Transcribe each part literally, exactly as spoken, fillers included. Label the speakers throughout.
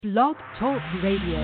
Speaker 1: Blog Talk Radio.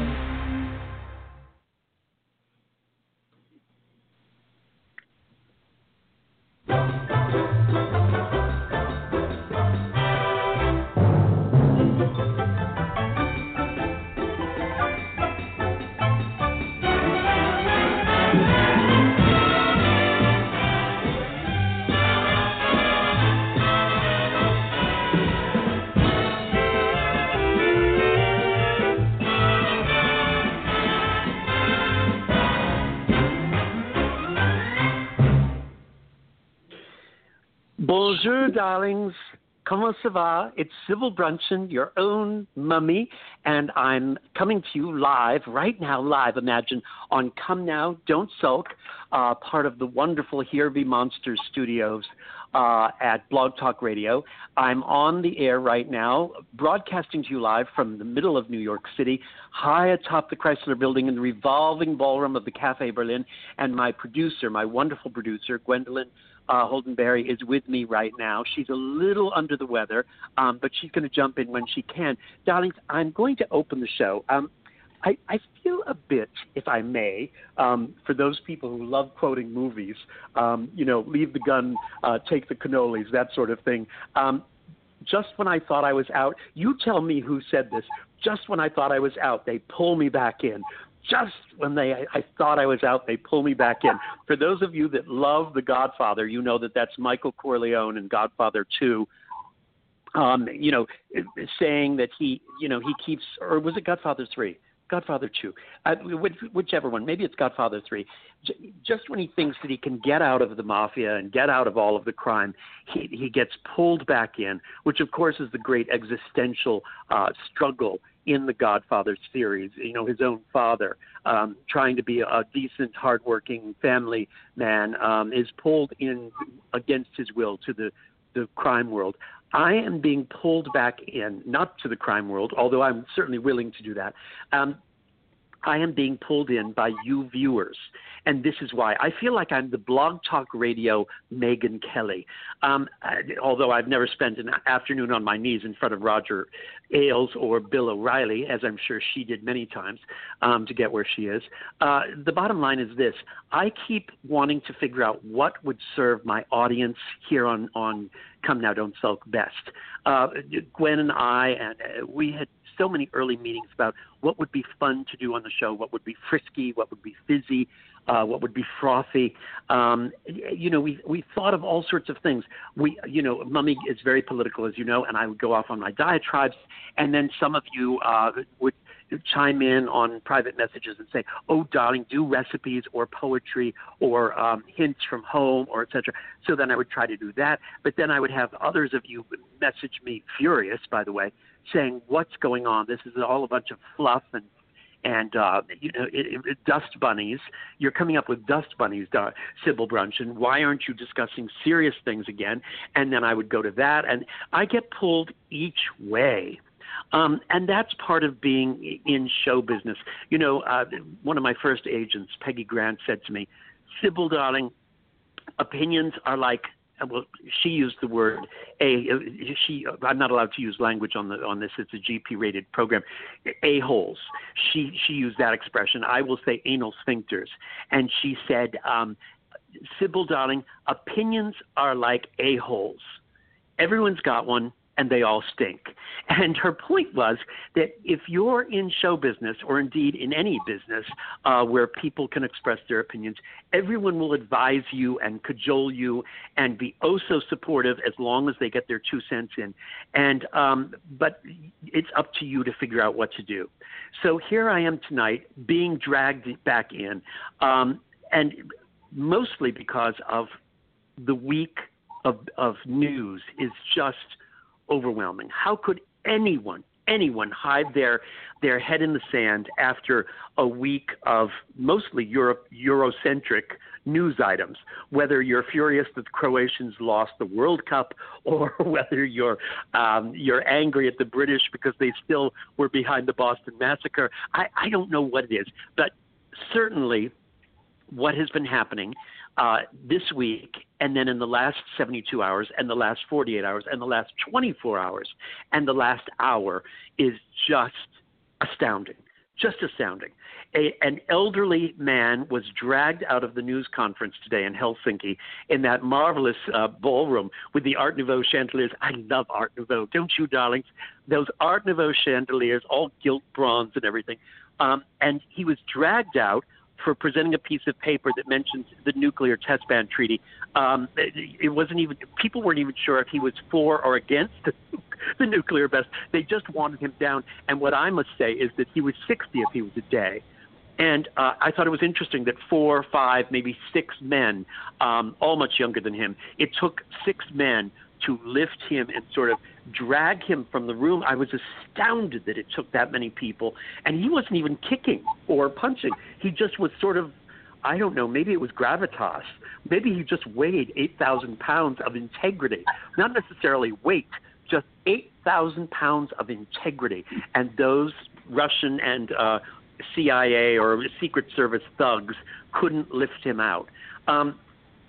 Speaker 2: Bonjour, darlings. Comment ça va? It's Sybil Brunson, your own mummy, and I'm coming to you live, right now, live, imagine, on Come Now, Don't Sulk, uh, part of the wonderful Here Be Monsters studios uh, at Blog Talk Radio. I'm on the air right now, broadcasting to you live from the middle of New York City, high atop the Chrysler Building in the revolving ballroom of the Cafe Berlin, and my producer, my wonderful producer, Gwendolyn Uh, Holdenberry, is with me right now. She's a little under the weather, um, but she's going to jump in when she can. Darlings, I'm going to open the show. Um, I, I feel a bit, if I may, um, for those people who love quoting movies, um, you know, leave the gun, uh, take the cannolis, that sort of thing. Um, just when I thought I was out, you tell me who said this, just when I thought I was out, they pull me back in. Just when they, I, I thought I was out, they pull me back in. For those of you that love The Godfather, you know that that's Michael Corleone in Godfather two, um, you know, saying that he, you know, he keeps, or was it Godfather three? Godfather two, uh, which, whichever one. Maybe it's Godfather three. J- just when he thinks that he can get out of the mafia and get out of all of the crime, he, he gets pulled back in, which of course is the great existential uh, struggle in the Godfather series. You know, his own father, um, trying to be a decent, hardworking family man, um, is pulled in against his will to the, the crime world. I am being pulled back in, not to the crime world, although I'm certainly willing to do that. Um, I am being pulled in by you viewers, and this is why. I feel like I'm the Blog Talk Radio Megyn Kelly, um, I, although I've never spent an afternoon on my knees in front of Roger Ailes or Bill O'Reilly, as I'm sure she did many times um, to get where she is. Uh, the bottom line is this. I keep wanting to figure out what would serve my audience here on, on Come Now, Don't Sulk best. Uh, Gwen and I, and uh, we had so many early meetings about what would be fun to do on the show, what would be frisky, what would be fizzy, uh, what would be frothy. Um, you know, we we thought of all sorts of things. We, you know, Mummy is very political, as you know, and I would go off on my diatribes, and then some of you uh, would chime in on private messages and say, oh, darling, do recipes or poetry or um, hints from home or et cetera. So then I would try to do that. But then I would have others of you message me, furious, by the way, saying, what's going on? This is all a bunch of fluff and, and uh, you know, it, it, dust bunnies. You're coming up with dust bunnies, uh, Sybil Brunson. Why aren't you discussing serious things again? And then I would go to that. And I get pulled each way. Um, and that's part of being in show business. You know, uh, one of my first agents, Peggy Grant, said to me, Sybil, darling, opinions are like, well, she used the word a. She, I'm not allowed to use language on the on this. It's a G P-rated program. A holes. She she used that expression. I will say anal sphincters. And she said, um, Sybil, darling, opinions are like a holes. Everyone's got one, and they all stink. And her point was that if you're in show business, or indeed in any business uh, where people can express their opinions, everyone will advise you and cajole you and be oh so supportive as long as they get their two cents in. And um, but it's up to you to figure out what to do. So here I am tonight being dragged back in, um, and mostly because of the week of, of news is just overwhelming. How could anyone, anyone hide their their head in the sand after a week of mostly Europe, Eurocentric news items, whether you're furious that the Croatians lost the World Cup or whether you're um, you're angry at the British because they still were behind the Boston Massacre. I, I don't know what it is, but certainly what has been happening uh, this week, and then in the last seventy-two hours, and the last forty-eight hours, and the last twenty-four hours, and the last hour is just astounding, just astounding. A, an elderly man was dragged out of the news conference today in Helsinki in that marvelous uh, ballroom with the Art Nouveau chandeliers. I love Art Nouveau, don't you, darlings? Those Art Nouveau chandeliers, all gilt bronze and everything. Um, and he was dragged out for presenting a piece of paper that mentions the nuclear test ban treaty. Um, it, it wasn't even, people weren't even sure if he was for or against the, the nuclear test. They just wanted him down. And what I must say is that he was sixty if he was a day. And uh, I thought it was interesting that four, five, maybe six men, um, all much younger than him, it took six men to lift him and sort of drag him from the room. I was astounded that it took that many people. And he wasn't even kicking or punching. He just was sort of, I don't know, maybe it was gravitas. Maybe he just weighed eight thousand pounds of integrity. Not necessarily weight, just eight thousand pounds of integrity. And those Russian and uh, C I A or Secret Service thugs couldn't lift him out. Um,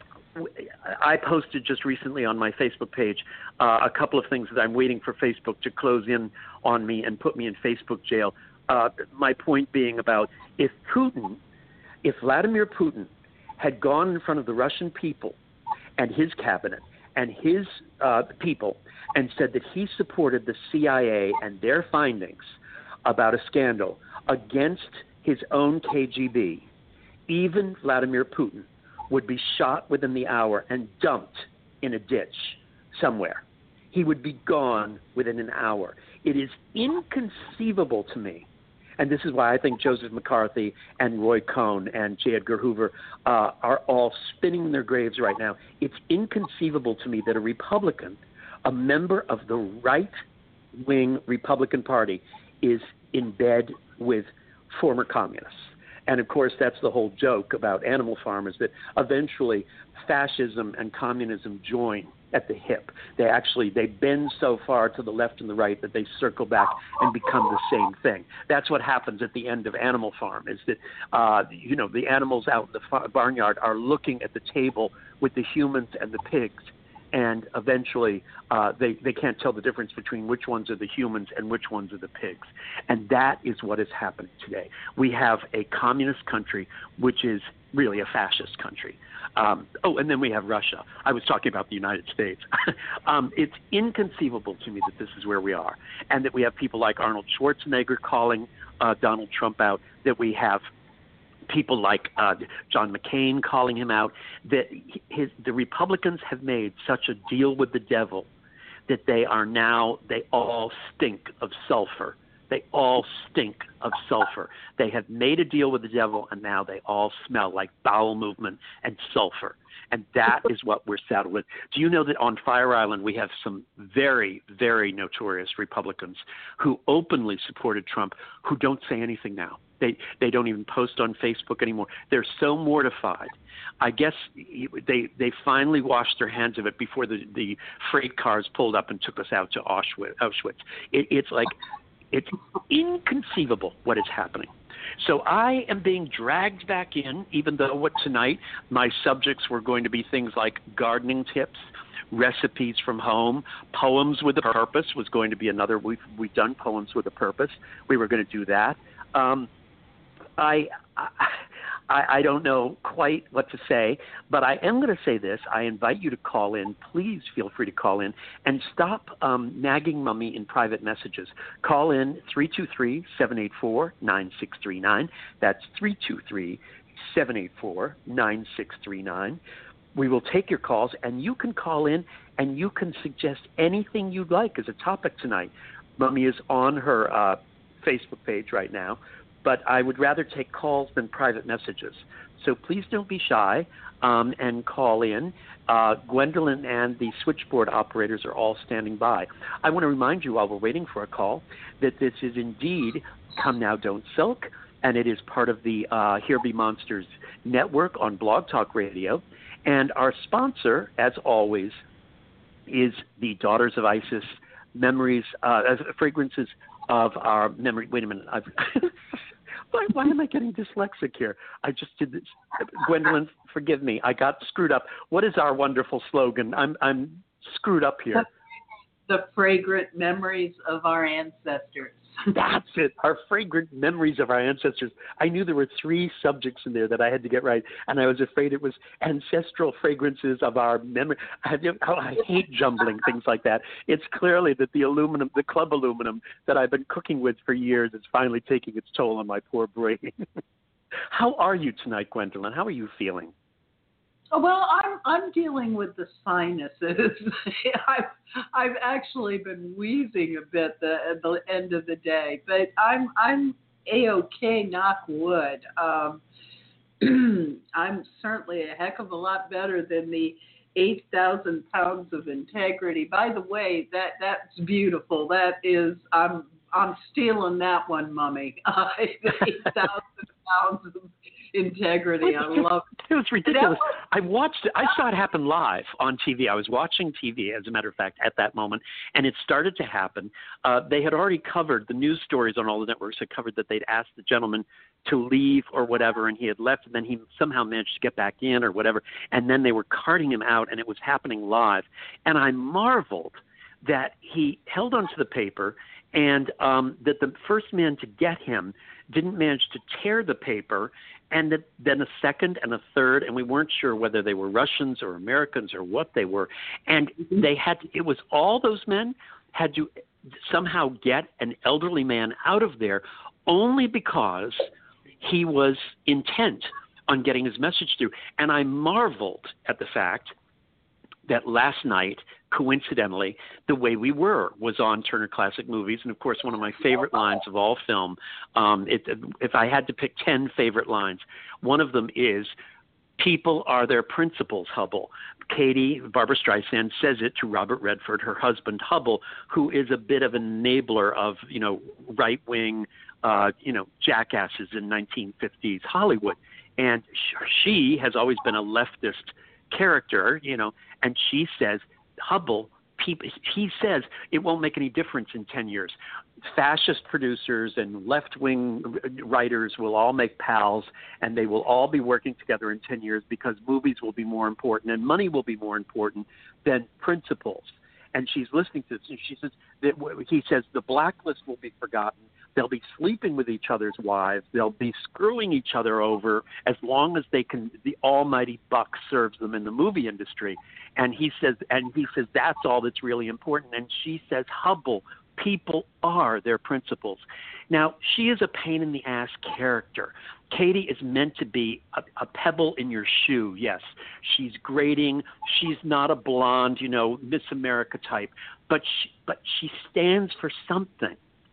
Speaker 2: I posted just recently on my Facebook page uh, a couple of things that I'm waiting for Facebook to close in on me and put me in Facebook jail. Uh, my point being about if Putin, if Vladimir Putin had gone in front of the Russian people and his cabinet and his uh, people and said that he supported the C I A and their findings about a scandal against his own K G B, even Vladimir Putin would be shot within the hour and dumped in a ditch somewhere. He would be gone within an hour. It is inconceivable to me, and this is why I think Joseph McCarthy and Roy Cohn and J. Edgar Hoover uh, are all spinning in their graves right now. It's inconceivable to me that a Republican, a member of the right-wing Republican Party, is in bed with former communists. And, of course, that's the whole joke about Animal Farm, is that eventually fascism and communism join at the hip. They actually, they bend so far to the left and the right that they circle back and become the same thing. That's what happens at the end of Animal Farm, is that, uh, you know, the animals out in the fa- barnyard are looking at the table with the humans and the pigs. And eventually uh, they, they can't tell the difference between which ones are the humans and which ones are the pigs. And that is what is happening today. We have a communist country, which is really a fascist country. Um, oh, and then we have Russia. I was talking about the United States. um, it's inconceivable to me that this is where we are, and that we have people like Arnold Schwarzenegger calling uh, Donald Trump out, that we have people like uh, John McCain calling him out, that his, the Republicans have made such a deal with the devil that they are now, they all stink of sulfur. They all stink of sulfur. They have made a deal with the devil, and now they all smell like bowel movement and sulfur. And that is what we're saddled with. Do you know that on Fire Island we have some very, very notorious Republicans who openly supported Trump, who don't say anything now? They they don't even post on Facebook anymore. They're so mortified. I guess they they finally washed their hands of it before the, the freight cars pulled up and took us out to Auschwitz. Auschwitz. It, it's like, it's inconceivable what is happening. So I am being dragged back in, even though what tonight my subjects were going to be things like gardening tips, recipes from home, poems with a purpose was going to be another. We've we've done poems with a purpose. We were going to do that. Um, I, I I don't know quite what to say, but I am going to say this. I invite you to call in. Please feel free to call in and stop um, nagging Mummy in private messages. Call in three two three, seven eight four, nine six three nine. That's three two three, seven eight four, nine six three nine. We will take your calls, and you can call in and you can suggest anything you'd like as a topic tonight. Mummy is on her uh, Facebook page right now, but I would rather take calls than private messages. So please don't be shy um, and call in. Uh, Gwendolyn and the switchboard operators are all standing by. I want to remind you, while we're waiting for a call, that this is indeed Come Now, Don't Sulk, and it is part of the uh, Here Be Monsters network on Blog Talk Radio. And our sponsor, as always, is the Daughters of Isis Memories, uh, Fragrances of Our Memory. Wait a minute. I've why, why am I getting dyslexic here? I just did this. Gwendolyn, forgive me. I got screwed up. What is our wonderful slogan? I'm I'm screwed up here.
Speaker 3: The fragrant memories of our ancestors.
Speaker 2: That's it. Our fragrant memories of our ancestors. I knew there were three subjects in there that I had to get right, and I was afraid it was ancestral fragrances of our memory. I, oh, I hate jumbling things like that. It's clearly that the aluminum, the club aluminum that I've been cooking with for years is finally taking its toll on my poor brain. How are you tonight, Gwendolyn? How are you feeling?
Speaker 3: Oh, well, I'm I'm dealing with the sinuses. I've I've actually been wheezing a bit the, at the end of the day, but I'm I'm a-okay, knock wood. Um, I'm certainly a heck of a lot better than the eight thousand pounds of integrity. By the way, that that's beautiful. That is, I'm I'm stealing that one, Mummy. Uh, eight thousand pounds of integrity. I love it.
Speaker 2: It was ridiculous. I watched it. I saw it happen live on T V. I was watching T V, as a matter of fact, at that moment, and it started to happen. Uh, they had already covered, the news stories on all the networks had covered that they'd asked the gentleman to leave or whatever, and he had left, and then he somehow managed to get back in or whatever, and then they were carting him out, and it was happening live. And I marveled that he held onto the paper and um, that the first man to get him didn't manage to tear the paper, and that then a second and a third, and we weren't sure whether they were Russians or Americans or what they were. And they had to, it was all those men had to somehow get an elderly man out of there only because he was intent on getting his message through. And I marveled at the fact that last night, coincidentally, The Way We Were was on Turner Classic Movies. And, of course, one of my favorite lines of all film, um, it, if I had to pick ten favorite lines, one of them is, "People are their principles, Hubble." Katie, Barbara Streisand, says it to Robert Redford, her husband, Hubble, who is a bit of an enabler of, you know, right-wing, uh, you know, jackasses in nineteen fifties Hollywood. And she has always been a leftist character, you know, and she says, Hubble, people, he says it won't make any difference in ten years. Fascist producers and left-wing writers will all make pals, and they will all be working together in ten years because movies will be more important and money will be more important than principles. And she's listening to this, and she says that he says the blacklist will be forgotten. They'll be sleeping with each other's wives. They'll be screwing each other over as long as they can. The almighty buck serves them in the movie industry. And he says, and he says that's all that's really important. And she says, Hubble, people are their principles. Now, she is a pain in the ass character. Katie is meant to be a, a pebble in your shoe. Yes, she's grating. She's not a blonde, you know, Miss America type, but she, but she stands for something.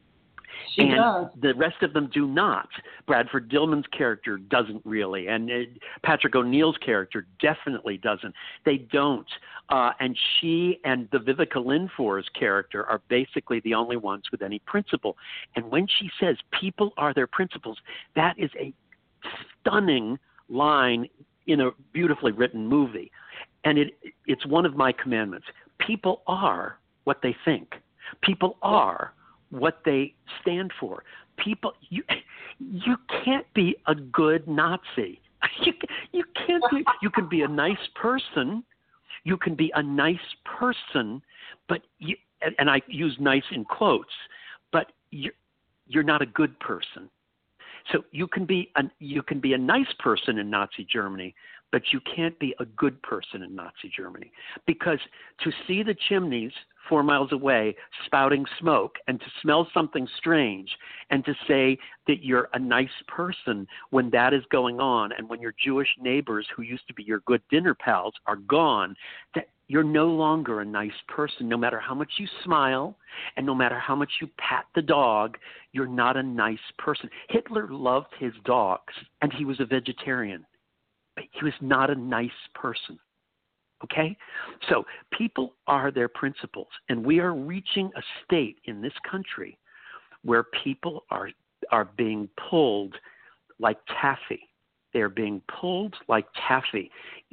Speaker 3: She
Speaker 2: and
Speaker 3: does.
Speaker 2: The rest of them do not. Bradford Dillman's character doesn't really, and uh, Patrick O'Neill's character definitely doesn't. They don't. Uh, and she and the Vivica Linfour's character are basically the only ones with any principle. And when she says people are their principles, that is a stunning line in a beautifully written movie. And it it's one of my commandments. People are what they think. People are what they stand for. People, you you can't be a good Nazi. You you can't be. You can be a nice person. You can be a nice person, but you, and I use nice in quotes, but you're you're not a good person. So you can be a you can be a nice person in Nazi Germany, but you can't be a good person in Nazi Germany, because to see the chimneys four miles away spouting smoke and to smell something strange and to say that you're a nice person when that is going on, and when your Jewish neighbors who used to be your good dinner pals are gone, that you're no longer a nice person. No matter how much you smile and no matter how much you pat the dog, you're not a nice person. Hitler loved his dogs and he was a vegetarian, but he was not a nice person. Okay? So people are their principles, and we are reaching a state in this country where people are are being pulled like taffy. They're being pulled like taffy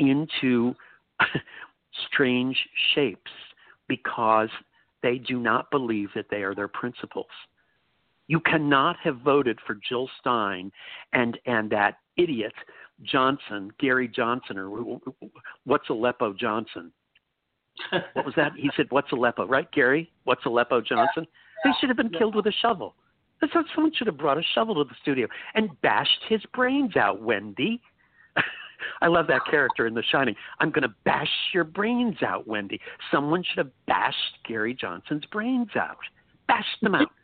Speaker 2: into strange shapes because they do not believe that they are their principles. You cannot have voted for Jill Stein and, and that idiot Johnson, Gary Johnson, or what's Aleppo Johnson? What was that? He said, what's Aleppo, right, Gary? What's Aleppo Johnson? They should have been killed with a shovel. So someone should have brought a shovel to the studio and bashed his brains out, Wendy. I love that character in The Shining. I'm going to bash your brains out, Wendy. Someone should have bashed Gary Johnson's brains out. Bashed them out.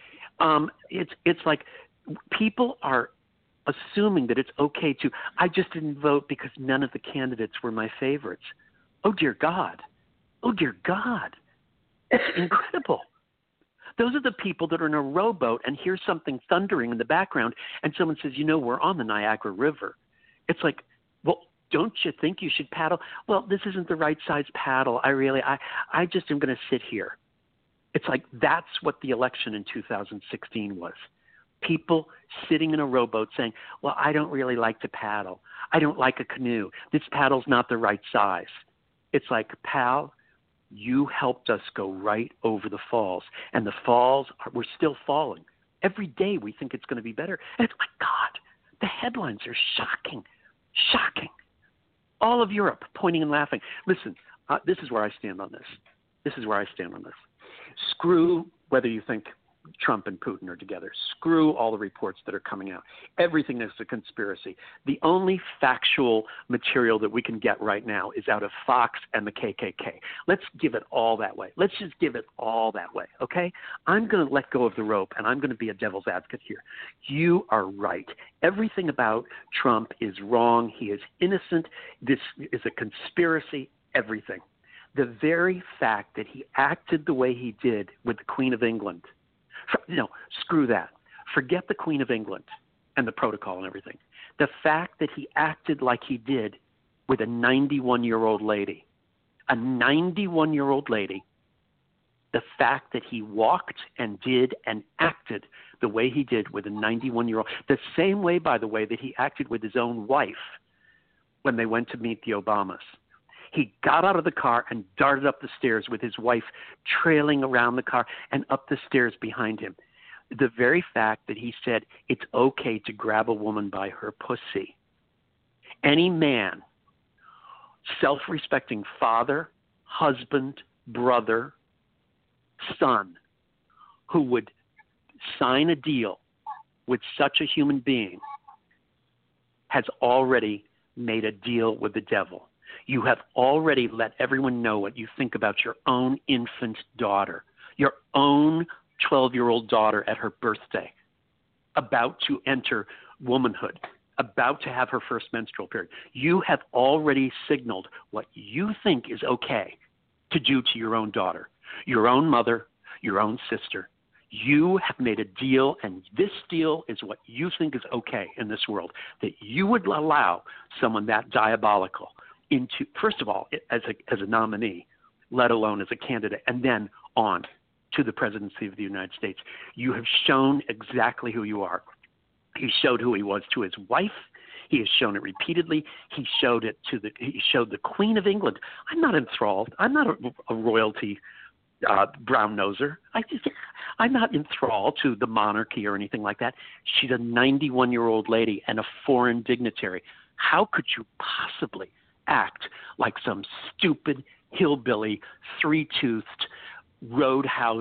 Speaker 2: um, it's it's like people are assuming that it's okay to, I just didn't vote because none of the candidates were my favorites. Oh, dear God. Oh, dear God. It's incredible. Those are the people that are in a rowboat and hear something thundering in the background, and someone says, you know, we're on the Niagara River. It's like, well, don't you think you should paddle? Well, this isn't the right size paddle. I really, I, I just am going to sit here. It's like that's what the election in two thousand sixteen was. People sitting in a rowboat saying, well, I don't really like to paddle. I don't like a canoe. This paddle's not the right size. It's like, pal, you helped us go right over the falls, and the falls are, we're still falling. Every day we think it's going to be better. And it's, my God, the headlines are shocking, shocking. All of Europe pointing and laughing. Listen, uh, this is where I stand on this. This is where I stand on this. Screw whether you think Trump and Putin are together. Screw all the reports that are coming out. Everything is a conspiracy. The only factual material that we can get right now is out of Fox and the K K K. Let's give it all that way. Let's just give it all that way, okay? I'm going to let go of the rope, and I'm going to be a devil's advocate here. You are right. Everything about Trump is wrong. He is innocent. This is a conspiracy, everything. The very fact that he acted the way he did with the Queen of England, no, screw that. Forget the Queen of England and the protocol and everything. The fact that he acted like he did with a ninety-one-year-old lady, a ninety-one-year-old lady, the fact that he walked and did and acted the way he did with a ninety-one-year-old, the same way, by the way, that he acted with his own wife when they went to meet the Obamas. He got out of the car and darted up the stairs with his wife trailing around the car and up the stairs behind him. The very fact that he said it's okay to grab a woman by her pussy. Any man, self-respecting father, husband, brother, son, who would sign a deal with such a human being has already made a deal with the devil. You have already let everyone know what you think about your own infant daughter, your own twelve-year-old daughter at her birthday, about to enter womanhood, about to have her first menstrual period. You have already signaled what you think is okay to do to your own daughter, your own mother, your own sister. You have made a deal, and this deal is what you think is okay in this world, that you would allow someone that diabolical into, first of all, as a as a nominee, let alone as a candidate, and then on to the presidency of the United States. You have shown exactly who you are. He showed who he was to his wife. He has shown it repeatedly. He showed it to the he showed the Queen of England. I'm not enthralled. I'm not a, a royalty uh, brown noser. I just, I'm not enthralled to the monarchy or anything like that. She's a ninety-one-year-old lady and a foreign dignitary. How could you possibly act like some stupid hillbilly, three-toothed roadhouse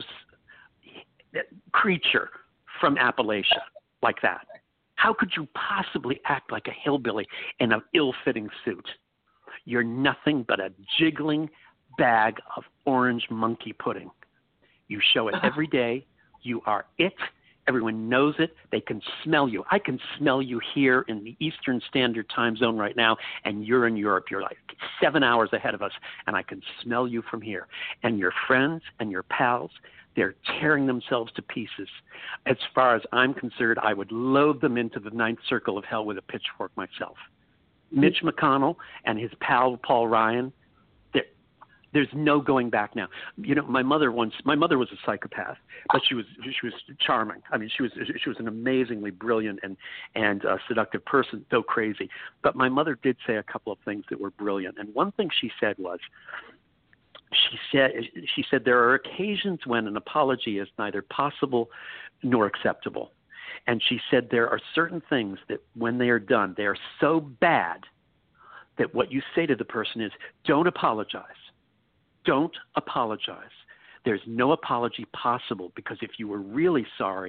Speaker 2: creature from Appalachia like that? How could you possibly act like a hillbilly in an ill-fitting suit? You're nothing but a jiggling bag of orange monkey pudding. You show it every day. You are it. Everyone knows it. They can smell you. I can smell you here in the Eastern Standard Time Zone right now, and you're in Europe. You're like seven hours ahead of us, and I can smell you from here. And your friends and your pals, they're tearing themselves to pieces. As far as I'm concerned, I would load them into the ninth circle of hell with a pitchfork myself. Mitch McConnell and his pal Paul Ryan, there's no going back now. You know, my mother once, my mother was a psychopath, but she was, she was charming. I mean, she was, she was an amazingly brilliant and, and uh, seductive person, though crazy. But my mother did say a couple of things that were brilliant. And one thing she said was, she said, she said, there are occasions when an apology is neither possible nor acceptable. And she said, there are certain things that when they are done, they are so bad that what you say to the person is, don't apologize. Don't apologize. There's no apology possible, because if you were really sorry,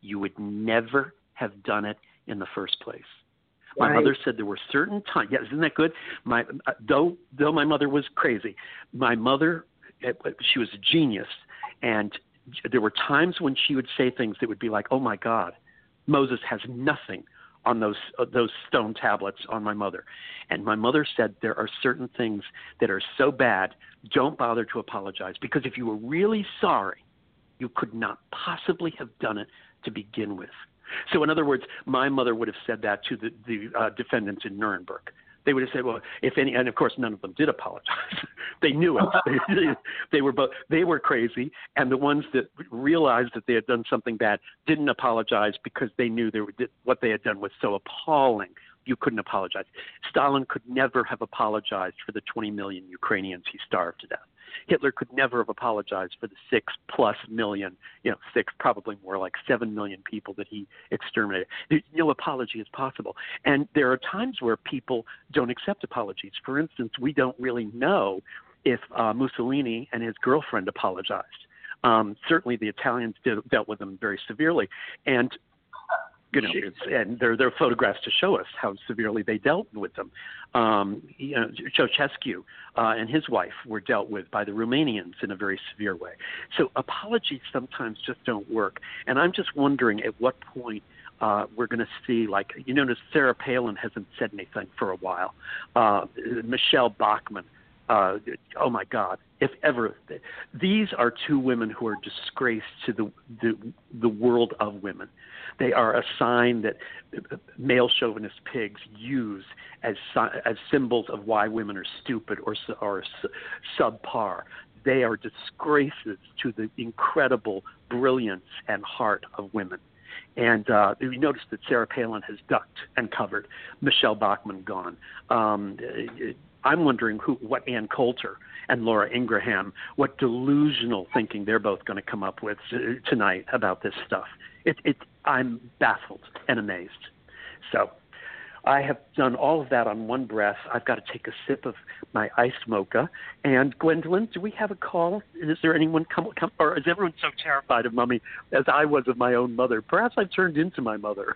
Speaker 2: you would never have done it in the first place. My
Speaker 3: Right.
Speaker 2: mother said there were certain times. Yeah, isn't that good? My uh, though though my mother was crazy, my mother, she was a genius, and there were times when she would say things that would be like, "Oh my God, Moses has nothing on those uh, those stone tablets on my mother." And my mother said there are certain things that are so bad, don't bother to apologize, because if you were really sorry, you could not possibly have done it to begin with. So in other words, my mother would have said that to the, the uh, defendants in Nuremberg. They would have said, well, if any, and of course none of them did apologize. They knew it. they, they were both, they were crazy. And the ones that realized that they had done something bad didn't apologize because they knew they were, what they had done was so appalling. You couldn't apologize. Stalin could never have apologized for the twenty million Ukrainians he starved to death. Hitler could never have apologized for the six plus million, you know, six, probably more like seven million people that he exterminated. No apology is possible. And there are times where people don't accept apologies. For instance, we don't really know if uh, Mussolini and his girlfriend apologized. Um, certainly the Italians did, dealt with them very severely. And You know, it's, and there, there are photographs to show us how severely they dealt with them. Um, you know, Ceausescu uh, and his wife were dealt with by the Romanians in a very severe way. So apologies sometimes just don't work. And I'm just wondering at what point uh, we're going to see, like, you notice Sarah Palin hasn't said anything for a while. Uh, Michelle Bachmann. Uh, oh my God! If ever, these are two women who are disgrace to the, the the world of women. They are a sign that male chauvinist pigs use as as symbols of why women are stupid or or subpar. They are disgraces to the incredible brilliance and heart of women. And uh, you notice that Sarah Palin has ducked and covered. Michelle Bachmann gone. Um, I'm wondering who, what Ann Coulter and Laura Ingraham, what delusional thinking they're both going to come up with tonight about this stuff. It, it, I'm baffled and amazed. So I have done all of that on one breath. I've got to take a sip of my iced mocha. And Gwendolyn, do we have a call? Is there anyone come, come or is everyone so terrified of Mummy as I was of my own mother? Perhaps I've turned into my mother.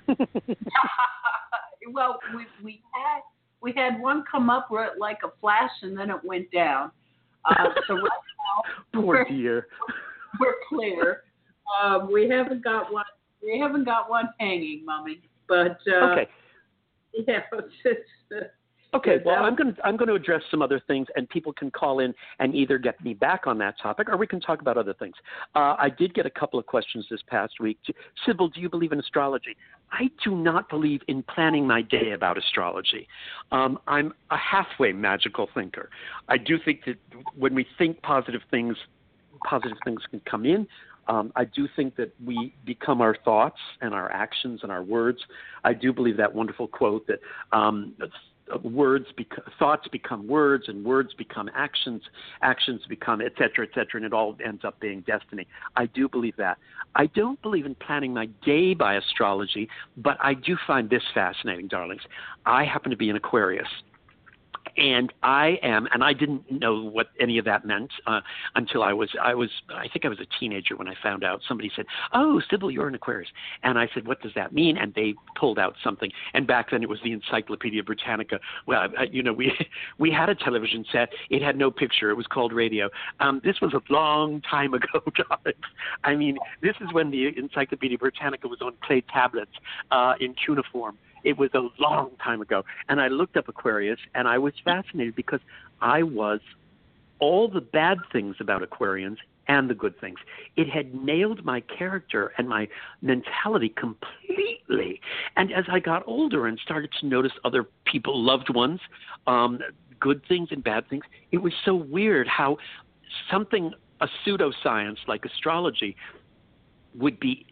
Speaker 3: Well, we we had we had one come up like a flash and then it went down. Uh, so right now,
Speaker 2: poor
Speaker 3: we're,
Speaker 2: dear.
Speaker 3: We're clear. Um, we haven't got one. We haven't got one hanging, Mummy. But uh,
Speaker 2: okay.
Speaker 3: Yeah. It's, uh,
Speaker 2: Okay, well, I'm going to I'm going to address some other things, and people can call in and either get me back on that topic, or we can talk about other things. Uh, I did get a couple of questions this past week. Sybil, do you believe in astrology? I do not believe in planning my day about astrology. Um, I'm a halfway magical thinker. I do think that when we think positive things, positive things can come in. Um, I do think that we become our thoughts and our actions and our words. I do believe that wonderful quote that um, words, bec- thoughts become words, and words become actions, actions become et cetera, et cetera, and it all ends up being destiny. I do believe that. I don't believe in planning my day by astrology, but I do find this fascinating, darlings. I happen to be an Aquarius. And I am, and I didn't know what any of that meant uh, until I was, I was, I think I was a teenager when I found out. Somebody said, "Oh, Sybil, you're an Aquarius," and I said, "What does that mean?" And they pulled out something. And back then, it was the Encyclopedia Britannica. Well, I, you know, we we had a television set. It had no picture. It was called radio. Um, this was a long time ago, guys. I mean, this is when the Encyclopedia Britannica was on clay tablets uh, in cuneiform. It was a long time ago. And I looked up Aquarius, and I was fascinated because I was all the bad things about Aquarians and the good things. It had nailed my character and my mentality completely. And as I got older and started to notice other people, loved ones, um, good things and bad things, it was so weird how something, a pseudoscience like astrology, would be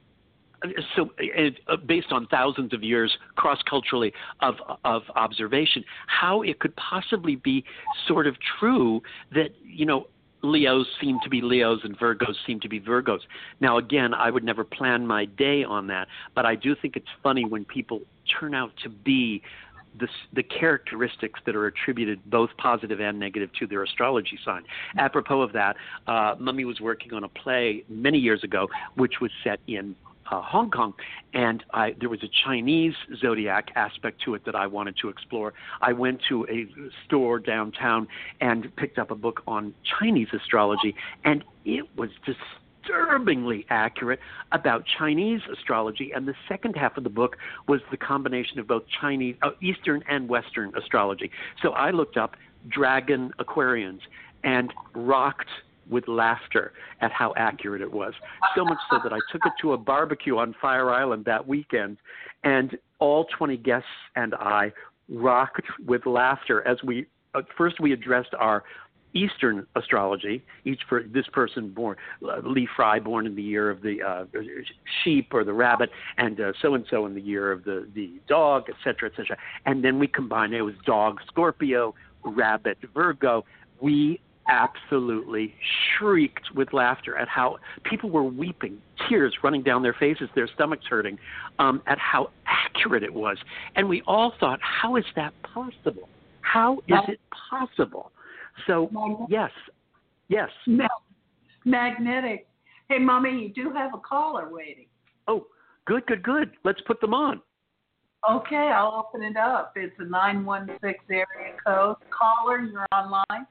Speaker 2: so uh, based on thousands of years cross-culturally of of observation, how it could possibly be sort of true that, you know, Leos seem to be Leos and Virgos seem to be Virgos. Now, again, I would never plan my day on that, but I do think it's funny when people turn out to be the, the characteristics that are attributed both positive and negative to their astrology sign. Apropos of that, uh, Mummy was working on a play many years ago, which was set in uh, Hong Kong, and I, there was a Chinese zodiac aspect to it that I wanted to explore. I went to a store downtown and picked up a book on Chinese astrology, and it was disturbingly accurate about Chinese astrology. And the second half of the book was the combination of both Chinese, uh, Eastern and Western astrology. So I looked up Dragon Aquarians and rocked with laughter at how accurate it was. So much so that I took it to a barbecue on Fire Island that weekend, and all twenty guests and I rocked with laughter as we, uh, first we addressed our Eastern astrology, each for this person born, uh, Lee Fry born in the year of the uh, sheep or the rabbit, and uh, so-and-so in the year of the, the dog, et cetera, et cetera. And then we combined, it was dog Scorpio, rabbit Virgo. We absolutely shrieked with laughter at how people were weeping, tears running down their faces, their stomachs hurting, um, at how accurate it was. And we all thought, how is that possible? How is it possible? So, yes, yes.
Speaker 3: Magnetic. Hey, Mommy, you do have a caller waiting.
Speaker 2: Oh, good, good, good. Let's put them on.
Speaker 3: Okay, I'll open it up. It's a nine one six area code. Caller, you're online.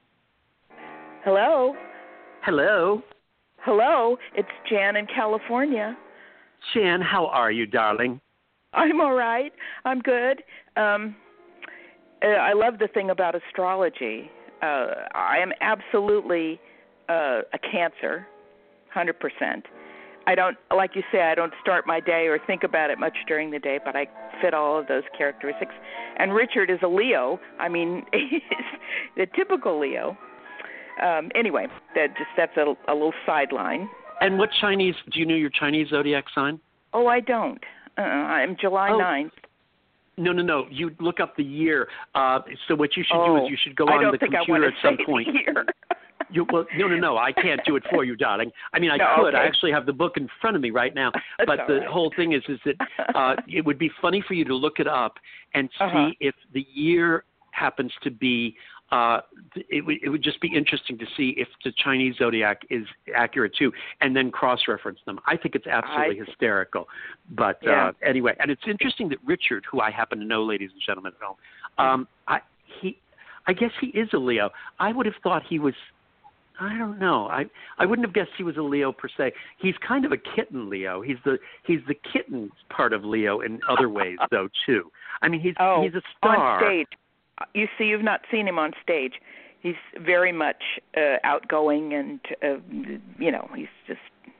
Speaker 4: Hello.
Speaker 2: Hello.
Speaker 4: Hello. It's Jan in California.
Speaker 2: Jan, how are you, darling?
Speaker 4: I'm all right. I'm good. Um, uh, I love the thing about astrology. Uh, I am absolutely uh, a Cancer, one hundred percent. I don't, like you say, I don't start my day or think about it much during the day, but I fit all of those characteristics. And Richard is a Leo. I mean, he's the typical Leo. Um, anyway, that just that's a, a little sideline.
Speaker 2: And what Chinese, do you know your Chinese zodiac sign?
Speaker 4: Oh, I don't. Uh, I'm July
Speaker 2: oh.
Speaker 4: ninth.
Speaker 2: No, no, no. You look up the year. Uh, so what you should
Speaker 4: oh,
Speaker 2: do is you should go on the computer at some point.
Speaker 4: Year.
Speaker 2: You, well, no, no, no. I can't do it for you, darling. I mean, I
Speaker 4: no,
Speaker 2: could.
Speaker 4: Okay.
Speaker 2: I actually have the book in front of me right now. But the
Speaker 4: right.
Speaker 2: whole thing is, is that uh, it would be funny for you to look it up and see
Speaker 4: uh-huh.
Speaker 2: if the year happens to be. Uh, it, w- it would just be interesting to see if the Chinese zodiac is accurate too, and then cross-reference them. I think it's absolutely
Speaker 4: I...
Speaker 2: hysterical. But
Speaker 4: yeah.
Speaker 2: uh, anyway, and it's interesting that Richard, who I happen to know, ladies and gentlemen at home, um, I, he, I guess he is a Leo. I would have thought he was. I don't know. I I wouldn't have guessed he was a Leo per se. He's kind of a kitten Leo. He's the he's the kitten part of Leo in other ways though too. I mean he's
Speaker 4: oh,
Speaker 2: he's a star.
Speaker 4: On stage. You see, you've not seen him on stage. He's very much uh, outgoing, and uh, you know, he's just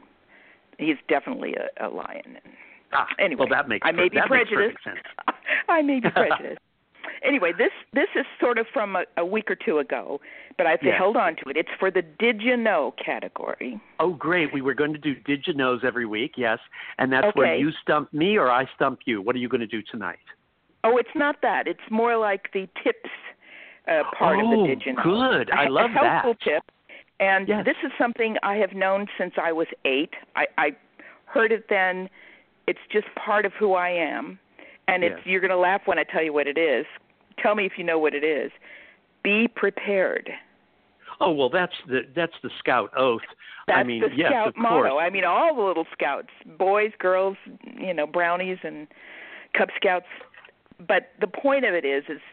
Speaker 4: he's definitely a, a lion.
Speaker 2: Ah,
Speaker 4: anyway,
Speaker 2: well, that makes
Speaker 4: I may
Speaker 2: per-
Speaker 4: be
Speaker 2: that
Speaker 4: prejudiced.
Speaker 2: Makes perfect sense.
Speaker 4: I may be prejudiced. Anyway, this this is sort of from a, a week or two ago, but I've
Speaker 2: yes.
Speaker 4: held on to it. It's for the Did You Know category.
Speaker 2: Oh, great. We were going to do Did You Knows every week, yes. And that's
Speaker 4: okay.
Speaker 2: where you stump me or I stump you. What are you going to do tonight?
Speaker 4: Oh, it's not that. It's more like the tips uh, part
Speaker 2: oh,
Speaker 4: of the Did You Know.
Speaker 2: good. I,
Speaker 4: I
Speaker 2: love
Speaker 4: a helpful
Speaker 2: that.
Speaker 4: tip. And
Speaker 2: yes.
Speaker 4: this is something I have known since I was eight. I, I heard it then. It's just part of who I am. And it's
Speaker 2: yes.
Speaker 4: you're going to laugh when I tell you what it is. Tell me if you know what it is. Be prepared.
Speaker 2: Oh, well, that's the that's the Scout oath.
Speaker 4: That's
Speaker 2: I mean,
Speaker 4: the
Speaker 2: yes,
Speaker 4: Scout
Speaker 2: of
Speaker 4: motto.
Speaker 2: course.
Speaker 4: I mean, all the little Scouts, boys, girls, you know, brownies and Cub Scouts. But the point of it is, is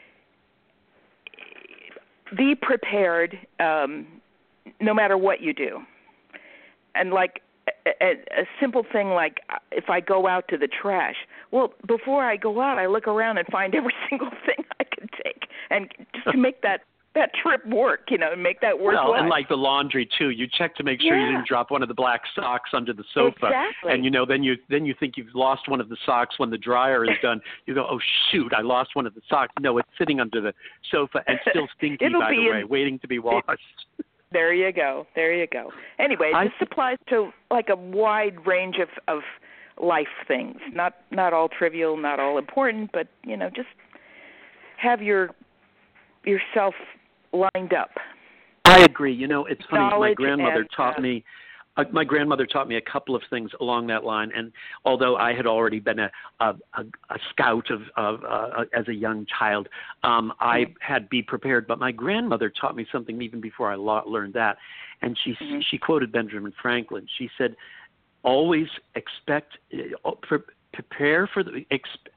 Speaker 4: be prepared um, no matter what you do. And like a, a, a simple thing like if I go out to the trash, well, before I go out, I look around and find every single thing I can take, and just to make that, that trip work, you know, and make that worthwhile.
Speaker 2: Well, and like the laundry too, you check to make sure
Speaker 4: yeah.
Speaker 2: you didn't drop one of the black socks under the sofa.
Speaker 4: Exactly.
Speaker 2: And you know, then you then you think you've lost one of the socks when the dryer is done. You go, oh shoot, I lost one of the socks. No, it's sitting under the sofa and still stinky,
Speaker 4: It'll
Speaker 2: by
Speaker 4: be
Speaker 2: the way,
Speaker 4: in,
Speaker 2: waiting to be washed.
Speaker 4: It, there you go. There you go. Anyway,
Speaker 2: I,
Speaker 4: this applies to like a wide range of, of life things. Not not all trivial, not all important, but you know, just have your yourself lined up.
Speaker 2: I agree. You know, it's funny. My
Speaker 4: Knowledge
Speaker 2: grandmother
Speaker 4: and,
Speaker 2: taught
Speaker 4: uh,
Speaker 2: me. Uh, my grandmother taught me a couple of things along that line, and although I had already been a a, a, a scout of, of uh, as a young child, um, I
Speaker 4: mm-hmm.
Speaker 2: had be prepared. But my grandmother taught me something even before I lo- learned that, and she
Speaker 4: mm-hmm.
Speaker 2: she quoted Benjamin Franklin. She said, always expect, uh, pre- prepare for the, exp-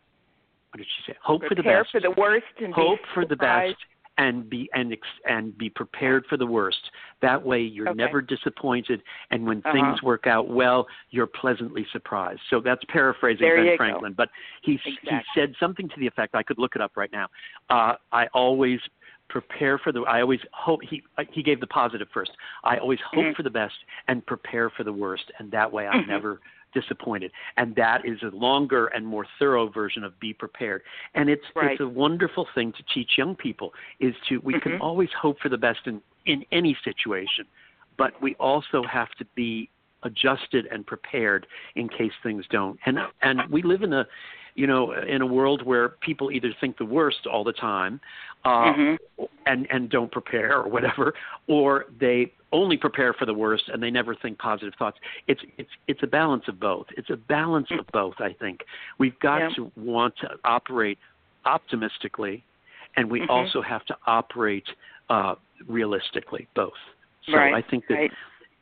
Speaker 2: what did she say? Hope
Speaker 4: Prepare
Speaker 2: for the best.
Speaker 4: for the worst and
Speaker 2: Hope
Speaker 4: be
Speaker 2: for the
Speaker 4: surprised.
Speaker 2: best. And be and ex, and be prepared for the worst. That way, you're
Speaker 4: Okay.
Speaker 2: never disappointed, and when
Speaker 4: Uh-huh.
Speaker 2: things work out well, you're pleasantly surprised. So that's paraphrasing
Speaker 4: There
Speaker 2: Ben
Speaker 4: you
Speaker 2: Franklin,
Speaker 4: go.
Speaker 2: but he
Speaker 4: Exactly.
Speaker 2: he said something to the effect. I could look it up right now. Uh, I always prepare for the. I always hope he he gave the positive first. I always hope
Speaker 4: Mm-hmm.
Speaker 2: for the best and prepare for the worst, and that way I'm
Speaker 4: Mm-hmm.
Speaker 2: never disappointed. And that is a longer and more thorough version of be prepared. And it's
Speaker 4: Right.
Speaker 2: it's a wonderful thing to teach young people is to we
Speaker 4: Mm-hmm.
Speaker 2: can always hope for the best in, in any situation, but we also have to be adjusted and prepared in case things don't. And and we live in a you know, in a world where people either think the worst all the time uh,
Speaker 4: mm-hmm.
Speaker 2: and, and don't prepare or whatever, or they only prepare for the worst and they never think positive thoughts. It's it's it's a balance of both. It's a balance of both, I think. We've got
Speaker 4: Yeah.
Speaker 2: to want to operate optimistically, and we
Speaker 4: Mm-hmm.
Speaker 2: also have to operate uh, realistically, both. So
Speaker 4: right.
Speaker 2: I think that,
Speaker 4: right.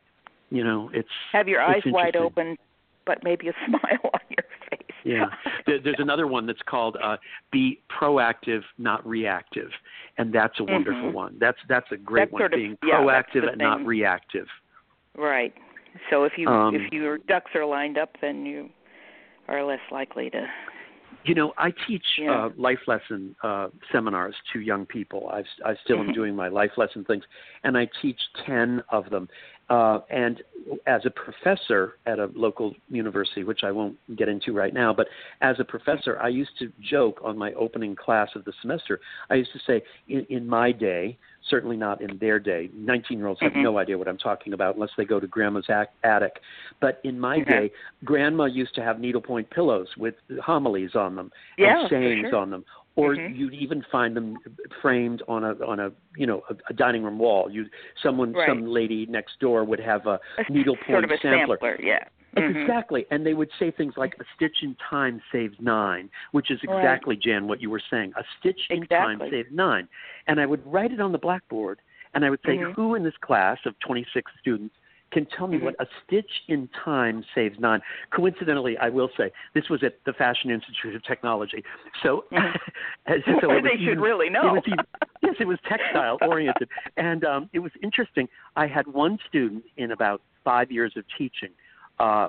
Speaker 2: you know, it's
Speaker 4: Have your
Speaker 2: it's
Speaker 4: eyes wide
Speaker 2: interesting.
Speaker 4: open, but maybe a smile on your face.
Speaker 2: Yeah. There, there's another one that's called uh, Be Proactive, Not Reactive, and that's a wonderful
Speaker 4: Mm-hmm.
Speaker 2: one. That's that's a great
Speaker 4: That's
Speaker 2: one,
Speaker 4: sort of-
Speaker 2: being
Speaker 4: yeah, that's
Speaker 2: proactive
Speaker 4: the
Speaker 2: and not
Speaker 4: thing.
Speaker 2: reactive.
Speaker 4: Right. So if you
Speaker 2: Um,
Speaker 4: if your ducks are lined up, then you are less likely to.
Speaker 2: You know, I teach
Speaker 4: Yeah.
Speaker 2: uh, life lesson uh, seminars to young people. I've, I still am
Speaker 4: Mhm.
Speaker 2: doing my life lesson things, and I teach ten of them. Uh, and as a professor at a local university, which I won't get into right now, but as a professor, I used to joke on my opening class of the semester. I used to say, in, in my day, certainly not in their day, nineteen-year-olds have
Speaker 4: Mhm.
Speaker 2: no idea what I'm talking about unless they go to grandma's ac- attic. But in my
Speaker 4: Mhm.
Speaker 2: day, grandma used to have needlepoint pillows with homilies on them
Speaker 4: Yeah,
Speaker 2: and
Speaker 4: for
Speaker 2: sayings
Speaker 4: sure.
Speaker 2: on them. Or
Speaker 4: Mhm.
Speaker 2: you'd even find them framed on a on a you know a, a dining room wall. You someone
Speaker 4: Right.
Speaker 2: some lady next door would have a
Speaker 4: A
Speaker 2: needlepoint
Speaker 4: sort of a
Speaker 2: sampler.
Speaker 4: sampler, yeah. Mhm.
Speaker 2: Exactly, and they would say things like "a stitch in time saves nine," which is
Speaker 4: Right.
Speaker 2: exactly, Jan, what you were saying. A stitch in time
Speaker 4: Exactly.
Speaker 2: saves nine, and I would write it on the blackboard, and I would say,
Speaker 4: Mhm.
Speaker 2: "Who in this class of twenty-six students can tell me
Speaker 4: Mhm.
Speaker 2: what a stitch in time saves nine?" Coincidentally, I will say this was at the Fashion Institute of Technology, so
Speaker 4: Mhm.
Speaker 2: so
Speaker 4: Well,
Speaker 2: it was
Speaker 4: they should
Speaker 2: even-
Speaker 4: really
Speaker 2: It
Speaker 4: know.
Speaker 2: was even, yes, it was textile oriented, and um, it was interesting. I had one student in about five years of teaching, uh,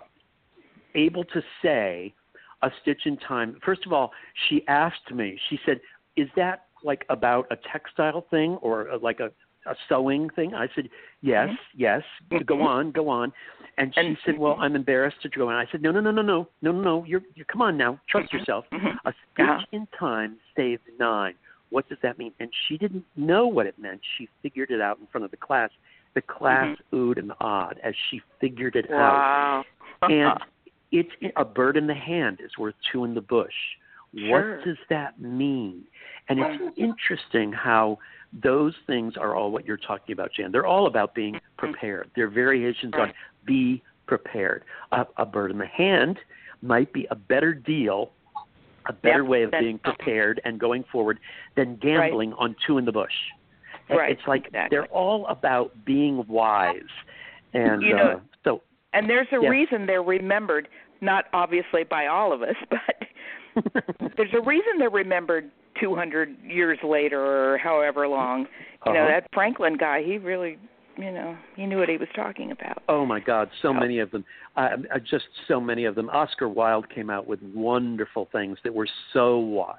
Speaker 2: able to say a stitch in time. First of all, she asked me. She said, "Is that like about a textile thing or uh, like a, a sewing thing?" I said, "Yes,
Speaker 4: Mhm.
Speaker 2: yes. Go
Speaker 4: Mhm.
Speaker 2: on, go on." And she
Speaker 4: And-
Speaker 2: said, "Well, I'm embarrassed to go on." I said, "No, no, no, no, no, no, no, no. You're, you come on now. Trust
Speaker 4: Mhm.
Speaker 2: yourself.
Speaker 4: Mhm.
Speaker 2: A stitch
Speaker 4: Uh-huh.
Speaker 2: in time saves nine. What does that mean?" And she didn't know what it meant. She figured it out in front of the class. The class oohed and awed as she figured it out.
Speaker 4: Wow.
Speaker 2: And it's a bird in the hand is worth two in the bush.
Speaker 4: Sure.
Speaker 2: What does that mean? And it's interesting how those things are all what you're talking about, Jan. They're all about being prepared. They're variations on
Speaker 4: Right.
Speaker 2: be prepared. A, a bird in the hand might be a better deal, a better
Speaker 4: Yep,
Speaker 2: way of
Speaker 4: that's-
Speaker 2: being prepared and going forward than gambling on two in the bush.
Speaker 4: Right,
Speaker 2: It's like
Speaker 4: exactly.
Speaker 2: they're all about being wise. And
Speaker 4: You know,
Speaker 2: uh, so
Speaker 4: And there's a
Speaker 2: Yeah.
Speaker 4: reason they're remembered, not obviously by all of us, but there's a reason they're remembered two hundred years later or however long. You know,
Speaker 2: Uh-huh.
Speaker 4: that Franklin guy, he really, you know, he knew what he was talking about.
Speaker 2: Oh my God, so
Speaker 4: Oh.
Speaker 2: many of them. Uh, uh, just so many of them. Oscar Wilde came out with wonderful things that were so wise,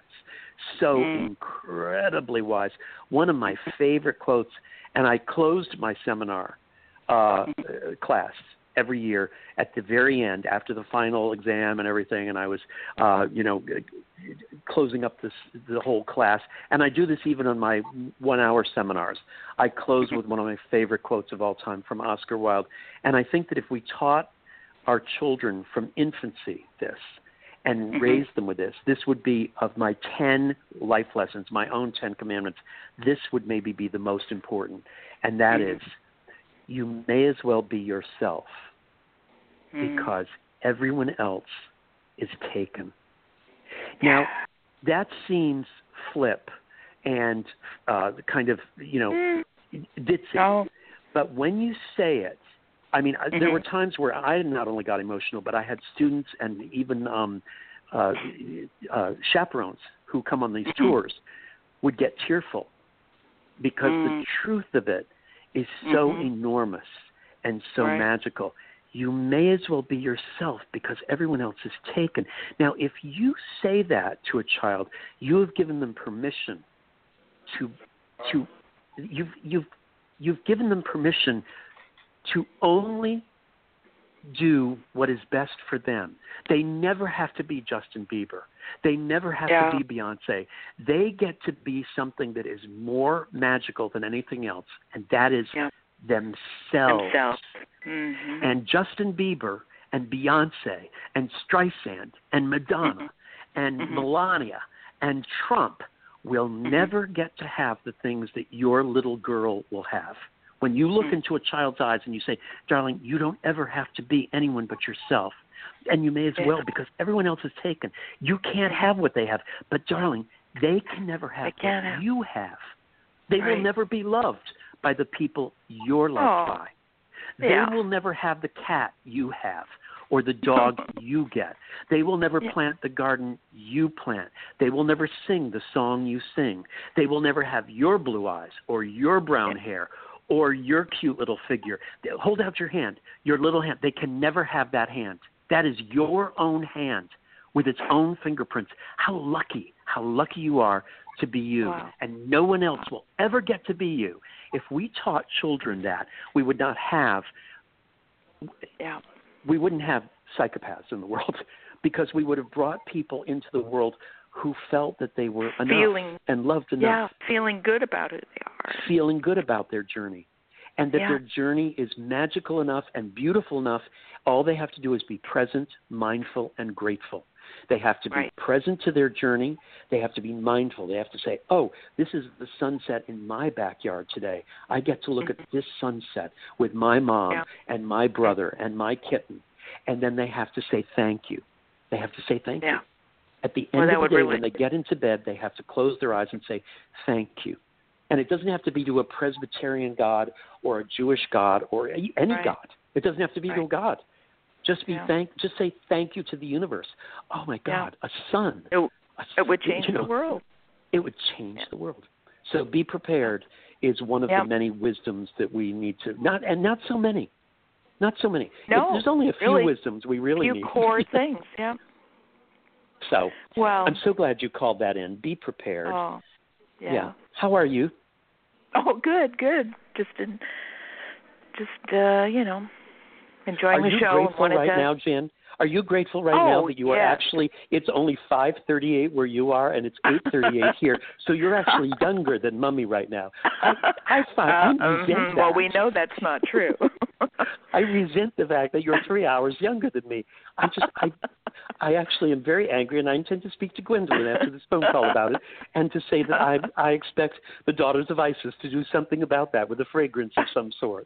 Speaker 2: so
Speaker 4: Mm.
Speaker 2: incredibly wise. One of my favorite quotes, and I closed my seminar uh, uh, class every year at the very end, after the final exam and everything, and I was, uh, you know, closing up this the whole class. And I do this even on my one-hour seminars. I close with one of my favorite quotes of all time from Oscar Wilde. And I think that if we taught our children from infancy this and
Speaker 4: Mhm.
Speaker 2: raised them with this, this would be, of my ten life lessons, my own ten commandments, this would maybe be the most important. And that
Speaker 4: Mhm.
Speaker 2: is, you may as well be yourself
Speaker 4: Mm.
Speaker 2: because everyone else is taken. Now, that seems flip and uh, kind of, you know,
Speaker 4: Mm.
Speaker 2: ditzy.
Speaker 4: Oh.
Speaker 2: But when you say it I mean,
Speaker 4: Mm-hmm.
Speaker 2: there were times where I not only got emotional, but I had students and even um, uh, uh, chaperones who come on these
Speaker 4: Mm-hmm.
Speaker 2: tours would get tearful because
Speaker 4: mm.
Speaker 2: the truth of it is so
Speaker 4: Mm-hmm.
Speaker 2: enormous and so
Speaker 4: Right.
Speaker 2: magical. You may as well be yourself because everyone else is taken. Now, if you say that to a child, you have given them permission to to you've you've you've given them permission to only do what is best for them. They never have to be Justin Bieber. They never have
Speaker 4: Yeah.
Speaker 2: to be Beyonce. They get to be something that is more magical than anything else, and that is
Speaker 4: Yeah.
Speaker 2: themselves.
Speaker 4: Themselves. Mm-hmm.
Speaker 2: And Justin Bieber and Beyonce and Streisand and Madonna and
Speaker 4: Mhm.
Speaker 2: Melania and Trump will never get to have the things that your little girl will have. When you look
Speaker 4: Mhm.
Speaker 2: into a child's eyes and you say, darling, you don't ever have to be anyone but yourself. And you may as
Speaker 4: Yeah.
Speaker 2: well because everyone else is taken. You can't have what they have. But, darling, they can never have
Speaker 4: They can't
Speaker 2: what
Speaker 4: have.
Speaker 2: you have. They will
Speaker 4: Right.
Speaker 2: never be loved by the people you're loved
Speaker 4: Aw.
Speaker 2: by. They
Speaker 4: Yeah.
Speaker 2: will never have the cat you have or the dog you get. They will never
Speaker 4: Yeah.
Speaker 2: plant the garden you plant. They will never sing the song you sing. They will never have your blue eyes or your brown
Speaker 4: Yeah.
Speaker 2: hair or your cute little figure. Hold out your hand, your little hand. They can never have that hand. That is your own hand with its own fingerprints. How lucky, how lucky you are to be you.
Speaker 4: Wow.
Speaker 2: And no one else will ever get to be you. If we taught children that, we would not have
Speaker 4: Yeah.
Speaker 2: we wouldn't have psychopaths in the world because we would have brought people into the world who felt that they were enough
Speaker 4: Feeling-
Speaker 2: and loved
Speaker 4: Yeah.
Speaker 2: enough,
Speaker 4: Feeling good about who they are.
Speaker 2: feeling good about their journey, and that
Speaker 4: Yeah.
Speaker 2: their journey is magical enough and beautiful enough. All they have to do is be present, mindful, and grateful. They have to be
Speaker 4: Right.
Speaker 2: present to their journey. They have to be mindful. They have to say, oh, this is the sunset in my backyard today. I get to look
Speaker 4: Mhm.
Speaker 2: at this sunset with my mom
Speaker 4: Yeah.
Speaker 2: and my brother and my kitten. And then they have to say thank you. They have to say thank
Speaker 4: Yeah.
Speaker 2: you. At the
Speaker 4: Well,
Speaker 2: end
Speaker 4: that
Speaker 2: of the
Speaker 4: would
Speaker 2: day,
Speaker 4: really-
Speaker 2: when they get into bed, they have to close their eyes and say thank you. And it doesn't have to be to a Presbyterian God or a Jewish God or any
Speaker 4: Right.
Speaker 2: God. It doesn't have to be to a
Speaker 4: Right.
Speaker 2: God. Just be
Speaker 4: Yeah.
Speaker 2: thank. Just say thank you to the universe. Oh my God, a sun.
Speaker 4: It,
Speaker 2: A
Speaker 4: it would
Speaker 2: sun,
Speaker 4: change
Speaker 2: you know,
Speaker 4: the world.
Speaker 2: It would change
Speaker 4: Yeah.
Speaker 2: the world. So be prepared is one of
Speaker 4: Yeah.
Speaker 2: the many wisdoms that we need to not and not so many, not so many.
Speaker 4: No,
Speaker 2: There's only a few
Speaker 4: really.
Speaker 2: wisdoms we really
Speaker 4: Few
Speaker 2: need.
Speaker 4: core things. Yeah.
Speaker 2: So
Speaker 4: Well.
Speaker 2: I'm so glad you called that in. Be prepared.
Speaker 4: Oh. Yeah.
Speaker 2: How are you?
Speaker 4: Oh, good, good. Just in, just uh, you know, enjoying
Speaker 2: Are
Speaker 4: the
Speaker 2: you
Speaker 4: show. and
Speaker 2: grateful
Speaker 4: wanted
Speaker 2: right
Speaker 4: to...
Speaker 2: now, Jen? Are you grateful right
Speaker 4: Oh,
Speaker 2: now that you are
Speaker 4: yes.
Speaker 2: actually, it's only five thirty-eight where you are and it's eight thirty-eight here, so you're actually younger than Mummy right now. I, I find, I
Speaker 4: Uh,
Speaker 2: resent
Speaker 4: mhm.
Speaker 2: that.
Speaker 4: Well, we know that's not true.
Speaker 2: I resent the fact that you're three hours younger than me. I just, I, I actually am very angry, and I intend to speak to Gwendolyn after this phone call about it, and to say that I, I expect the Daughters of Isis to do something about that with a fragrance of some sort.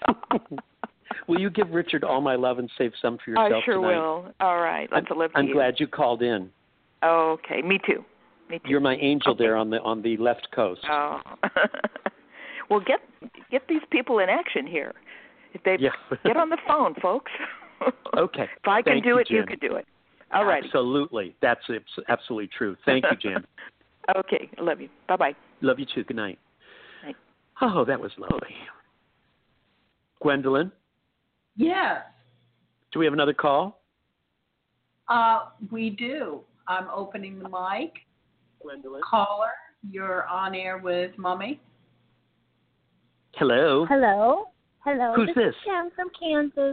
Speaker 2: Will you give Richard all my love and save some for yourself
Speaker 4: I sure
Speaker 2: tonight?
Speaker 4: will. All right, let's
Speaker 2: I'm,
Speaker 4: live to
Speaker 2: I'm
Speaker 4: you.
Speaker 2: glad you called in.
Speaker 4: Okay, me too. Me too.
Speaker 2: You're my angel
Speaker 4: Okay.
Speaker 2: there on the on the left coast.
Speaker 4: Oh. Well, get get these people in action here. If they
Speaker 2: Yeah.
Speaker 4: get on the phone, folks.
Speaker 2: Okay.
Speaker 4: If I can
Speaker 2: Thank
Speaker 4: do
Speaker 2: you,
Speaker 4: it, you
Speaker 2: Jen.
Speaker 4: can do it. All right.
Speaker 2: Absolutely. That's abs- absolutely true. Thank you, Jen.
Speaker 4: Okay, I love you. Bye bye.
Speaker 2: Love you too. Good night.
Speaker 4: Night.
Speaker 2: Oh, that was lovely. Gwendolyn,
Speaker 3: Yes,
Speaker 2: do we have another call?
Speaker 3: uh, we do. I'm opening the mic.
Speaker 2: Gwendolyn.
Speaker 3: Caller, you're on air with Mummy.
Speaker 2: Hello.
Speaker 5: Hello. Hello.
Speaker 2: Who's
Speaker 5: this?
Speaker 2: this?
Speaker 5: Is Jen from Kansas.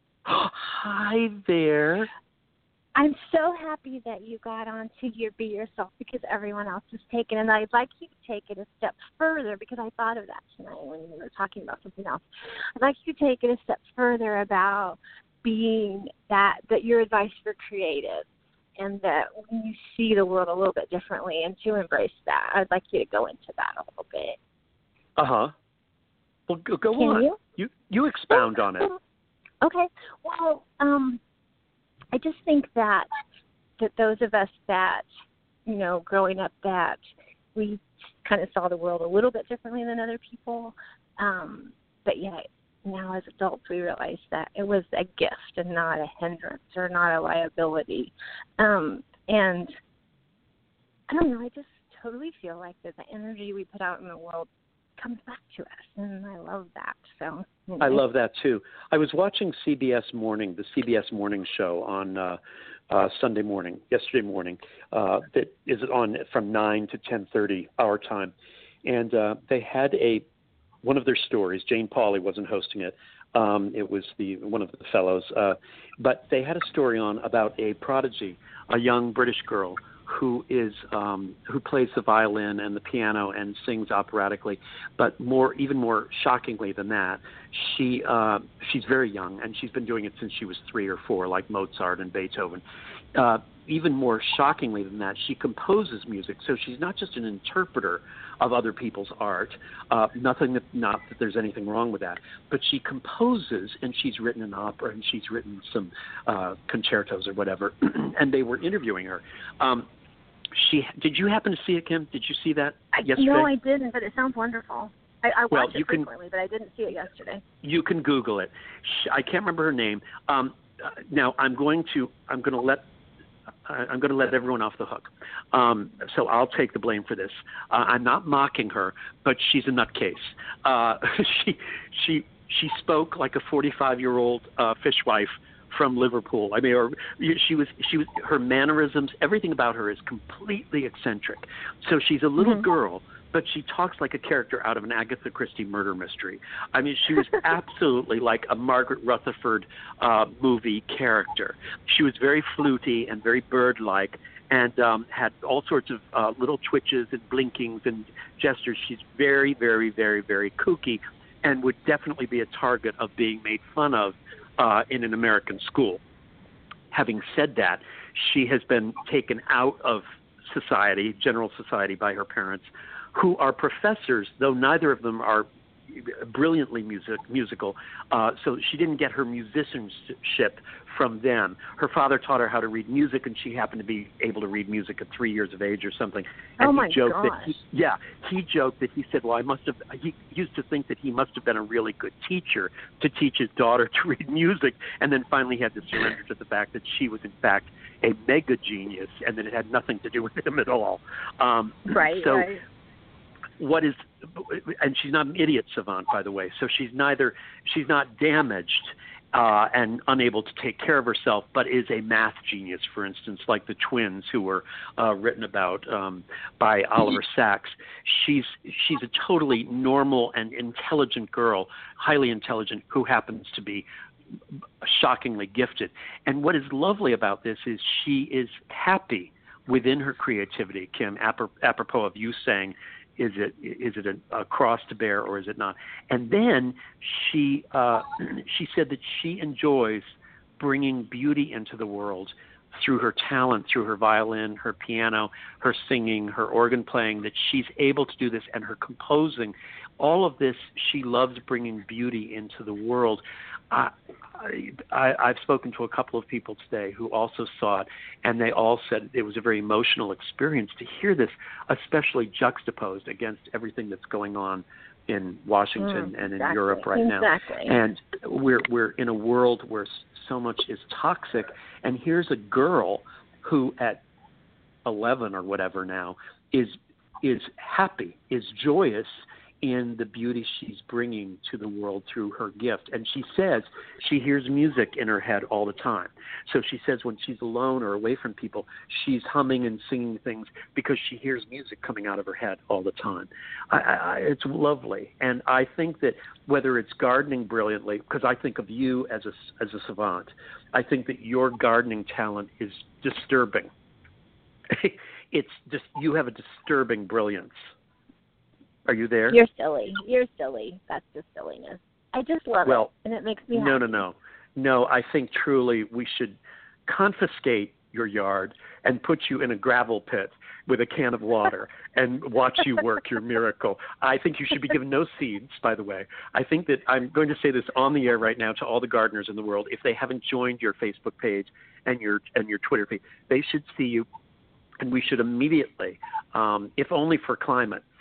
Speaker 2: Hi there.
Speaker 5: I'm so happy that you got on to your Be Yourself because everyone else is taken, and I'd like you to take it a step further because I thought of that tonight when we were talking about something else. I'd like you to take it a step further about being that, that your advice for creatives and that when you see the world a little bit differently and to embrace that. I'd like you to go into that a little bit.
Speaker 2: Uh-huh. Well, go, go
Speaker 5: Can
Speaker 2: on.
Speaker 5: you?
Speaker 2: You you expound on it.
Speaker 5: Okay. Well, um, I just think that that those of us that, you know, growing up that we kind of saw the world a little bit differently than other people, um, but yet now as adults we realize that it was a gift and not a hindrance or not a liability. Um, and I don't know, I just totally feel like that the energy we put out in the world comes back to us, and I love that. So you know.
Speaker 2: I love that too. I was watching C B S Morning, the C B S Morning Show on uh, uh, Sunday morning, yesterday morning. Uh, that is on from nine to ten thirty our time, and uh, they had a one of their stories. Jane Pauley wasn't hosting it. Um, it was the one of the fellows, uh, but they had a story on about a prodigy, a young British girl who is um, who plays the violin and the piano and sings operatically, but more even more shockingly than that, she uh, she's very young and she's been doing it since she was three or four, like Mozart and Beethoven. Uh, even more shockingly than that, she composes music, so she's not just an interpreter of other people's art. Uh, nothing that not that there's anything wrong with that, but she composes, and she's written an opera and she's written some uh, concertos or whatever. And they were interviewing her. Um, she did you happen to see it, Kim? Did you see that yesterday?
Speaker 5: No, I didn't, but it sounds wonderful. I, I
Speaker 2: well,
Speaker 5: watch
Speaker 2: you
Speaker 5: it frequently,
Speaker 2: can,
Speaker 5: but I didn't see it yesterday.
Speaker 2: You can Google it. She, I can't remember her name. Um, uh, now I'm going to I'm going to let. I'm going to let everyone off the hook. Um, so I'll take the blame for this. Uh, I'm not mocking her, but she's a nutcase. Uh, she she she spoke like a forty-five-year-old uh, fishwife from Liverpool. I mean, or she was she was her mannerisms, everything about her is completely eccentric. So she's a little mm-hmm. girl, but she talks like a character out of an Agatha Christie murder mystery. I mean, she was absolutely like a Margaret Rutherford uh, movie character. She was very fluty and very bird-like, and um, had all sorts of uh, little twitches and blinkings and gestures. She's very, very, very, very kooky, and would definitely be a target of being made fun of uh, in an American school. Having said that, she has been taken out of society, general society, by her parents, who are professors, though neither of them are brilliantly music, musical. Uh, so she didn't get her musicianship from them. Her father taught her how to read music, and she happened to be able to read music at three years of age or something. And
Speaker 5: oh my
Speaker 2: he joked
Speaker 5: gosh.
Speaker 2: that he, yeah, he joked that he said, well, I must have, he used to think that he must have been a really good teacher to teach his daughter to read music, and then finally he had to surrender to the fact that she was, in fact, a mega genius, and that it had nothing to do with him at all. Um,
Speaker 5: right,
Speaker 2: so,
Speaker 5: right.
Speaker 2: What is, and she's not an idiot savant, by the way. So she's neither, she's not damaged uh, and unable to take care of herself, but is a math genius, for instance, like the twins who were uh, written about um, by Oliver Sacks. She's she's a totally normal and intelligent girl, highly intelligent, who happens to be shockingly gifted. And what is lovely about this is she is happy within her creativity, Kim, apropos of you saying, Is it is it a, a cross to bear or is it not? And then she uh, she said that she enjoys bringing beauty into the world through her talent, through her violin, her piano, her singing, her organ playing, that she's able to do this, and her composing. All of this, she loves bringing beauty into the world. I, I, I've spoken to a couple of people today who also saw it, and they all said it was a very emotional experience to hear this, especially juxtaposed against everything that's going on in Washington mm, and in
Speaker 5: exactly,
Speaker 2: Europe right
Speaker 5: exactly.
Speaker 2: now. And we're we're in a world where so much is toxic, and here's a girl who at eleven or whatever now is is happy, is joyous in the beauty she's bringing to the world through her gift. And she says she hears music in her head all the time. So she says when she's alone or away from people, she's humming and singing things because she hears music coming out of her head all the time. I, I, it's lovely. And I think that whether it's gardening brilliantly, because I think of you as a, as a savant, I think that your gardening talent is disturbing. It's just, you have a disturbing brilliance. Are you there?
Speaker 5: You're silly. You're silly. That's just silliness. I just love
Speaker 2: well,
Speaker 5: it, and it makes me
Speaker 2: no,
Speaker 5: happy.
Speaker 2: No, no, no. I think truly we should confiscate your yard and put you in a gravel pit with a can of water and watch you work your miracle. I think you should be given no seeds, by the way. I think that I'm going to say this on the air right now to all the gardeners in the world. If they haven't joined your Facebook page and your and your Twitter page, they should see you. And we should immediately, um, if only for climate,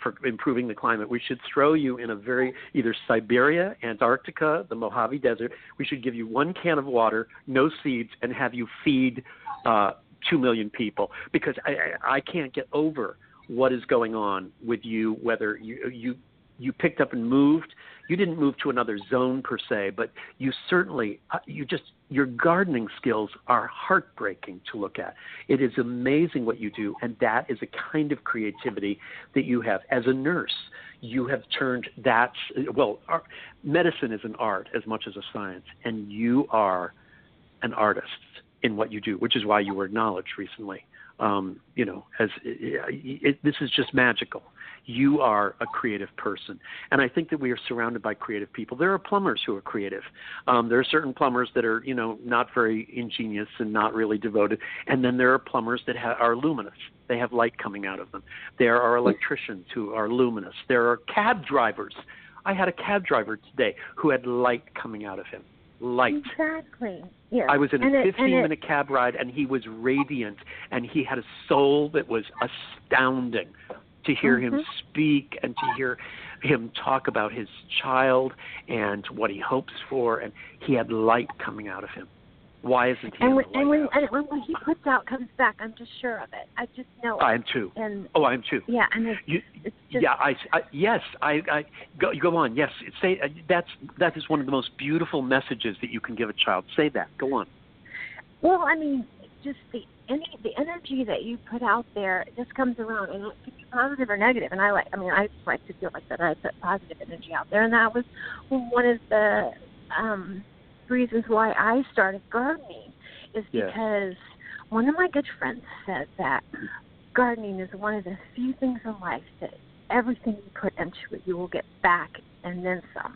Speaker 2: for improving the climate. We should throw you in a very, either Siberia, Antarctica, the Mojave Desert. We should give you one can of water, no seeds, and have you feed uh, two million people. Because I, I, I can't get over what is going on with you, whether you you you picked up and moved. You didn't move to another zone per se, but you certainly, you just, your gardening skills are heartbreaking to look at. It is amazing what you do, and that is a kind of creativity that you have. As a nurse, you have turned that, well, our, medicine is an art as much as a science, and you are an artist in what you do, which is why you were acknowledged recently. Um, you know, as it, it, this is just magical. You are a creative person. And I think that we are surrounded by creative people. There are plumbers who are creative. Um, there are certain plumbers that are, you know, not very ingenious and not really devoted. And then there are plumbers that ha- are luminous. They have light coming out of them. There are electricians who are luminous. There are cab drivers. I had a cab driver today who had light coming out of him. Light.
Speaker 5: Exactly. Yes.
Speaker 2: I was in
Speaker 5: and
Speaker 2: a fifteen-minute
Speaker 5: it,
Speaker 2: cab ride, and he was radiant, and he had a soul that was astounding. To hear
Speaker 5: mm-hmm.
Speaker 2: him speak and to hear him talk about his child and what he hopes for, and he had light coming out of him. Why isn't he
Speaker 5: and
Speaker 2: in
Speaker 5: when,
Speaker 2: the
Speaker 5: and when,
Speaker 2: lighthouse?
Speaker 5: and when he puts out comes back, I'm just sure of it. I just know it.
Speaker 2: I am too.
Speaker 5: And
Speaker 2: oh, I am too.
Speaker 5: Yeah, and it's,
Speaker 2: you,
Speaker 5: it's just
Speaker 2: yeah, I, I yes, I, I go, go on. Yes, say uh, that's that is one of the most beautiful messages that you can give a child. Say that. Go on.
Speaker 5: Well, I mean, just the any the energy that you put out there just comes around, and it can be positive or negative. And I like, I mean, I just like to feel like that I put positive energy out there, and that was one of the um, reasons why I started gardening, is
Speaker 2: Yeah.
Speaker 5: because one of my good friends said that gardening is one of the few things in life that everything you put into it, you will get back and then some.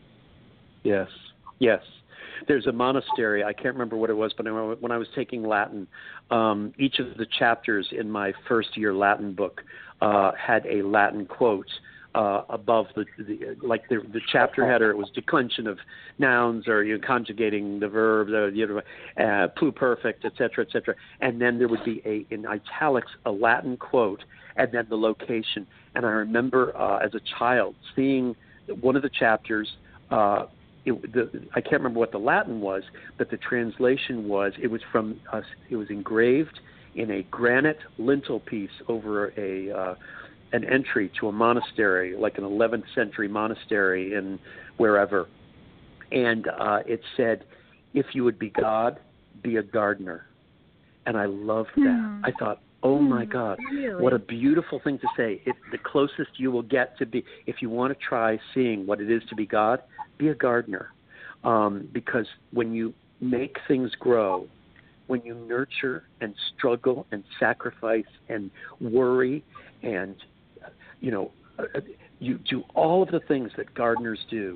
Speaker 2: Yes, yes. There's a monastery, I can't remember what it was, but when I was taking Latin, um, each of the chapters in my first year Latin book uh, had a Latin quote uh, above the, the like the, the chapter header. It was declension of nouns, or you know, conjugating the verbs, uh, you know, uh, pluperfect, et cetera, et cetera. And then there would be a in italics a Latin quote, and then the location. And I remember uh, as a child seeing one of the chapters. Uh, It, the, I can't remember what the Latin was, but the translation was it was from us. It was engraved in a granite lintel piece over a uh, an entry to a monastery, like an eleventh century monastery in wherever, and uh, it said, "If you would be God, be a gardener." And I loved that.
Speaker 5: Hmm.
Speaker 2: I thought, oh
Speaker 5: hmm.
Speaker 2: my God,
Speaker 5: really?
Speaker 2: what a beautiful thing to say. If the closest you will get to be, if you want to try seeing what it is to be God, be a gardener. Um, because when you make things grow, when you nurture and struggle and sacrifice and worry and, you know, you do all of the things that gardeners do,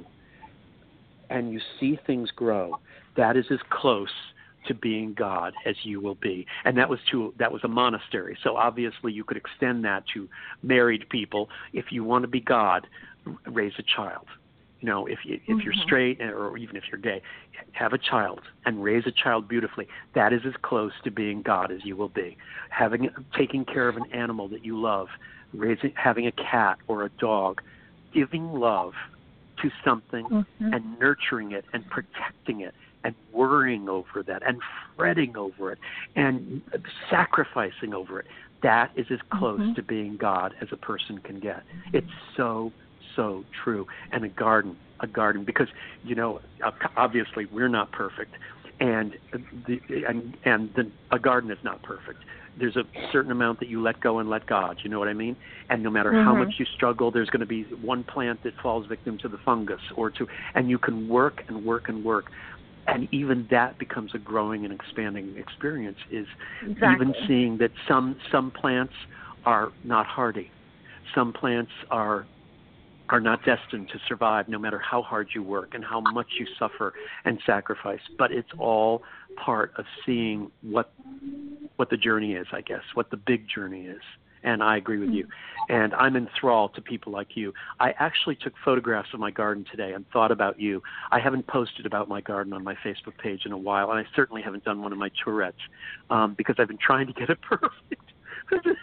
Speaker 2: and you see things grow, that is as close to being God as you will be. And that was to that was a monastery. So obviously you could extend that to married people. If you want to be God, raise a child. You know, if you, if
Speaker 5: mm-hmm.
Speaker 2: you're straight or even if you're gay, have a child and raise a child beautifully. That is as close to being God as you will be. Having taking care of an animal that you love, raising having a cat or a dog, giving love to something
Speaker 5: mm-hmm.
Speaker 2: and nurturing it and protecting it and worrying over that and fretting over it and sacrificing over it. That is as close
Speaker 5: mm-hmm.
Speaker 2: to being God as a person can get. It's so so true. And a garden, a garden, because, you know, obviously we're not perfect, and the and and the, a garden is not perfect. There's a certain amount that you let go and let God, you know what I mean? And no matter
Speaker 5: mm-hmm.
Speaker 2: how much you struggle, there's going to be one plant that falls victim to the fungus or to, and you can work and work and work. And even that becomes a growing and expanding experience, is
Speaker 5: exactly.
Speaker 2: even seeing that some some plants are not hardy. Some plants are are not destined to survive no matter how hard you work and how much you suffer and sacrifice. But it's all part of seeing what what the journey is, I guess, what the big journey is. And I agree with you. And I'm enthralled to people like you. I actually took photographs of my garden today and thought about you. I haven't posted about my garden on my Facebook page in a while, and I certainly haven't done one of my Tourette's um, because I've been trying to get it perfect.
Speaker 5: No,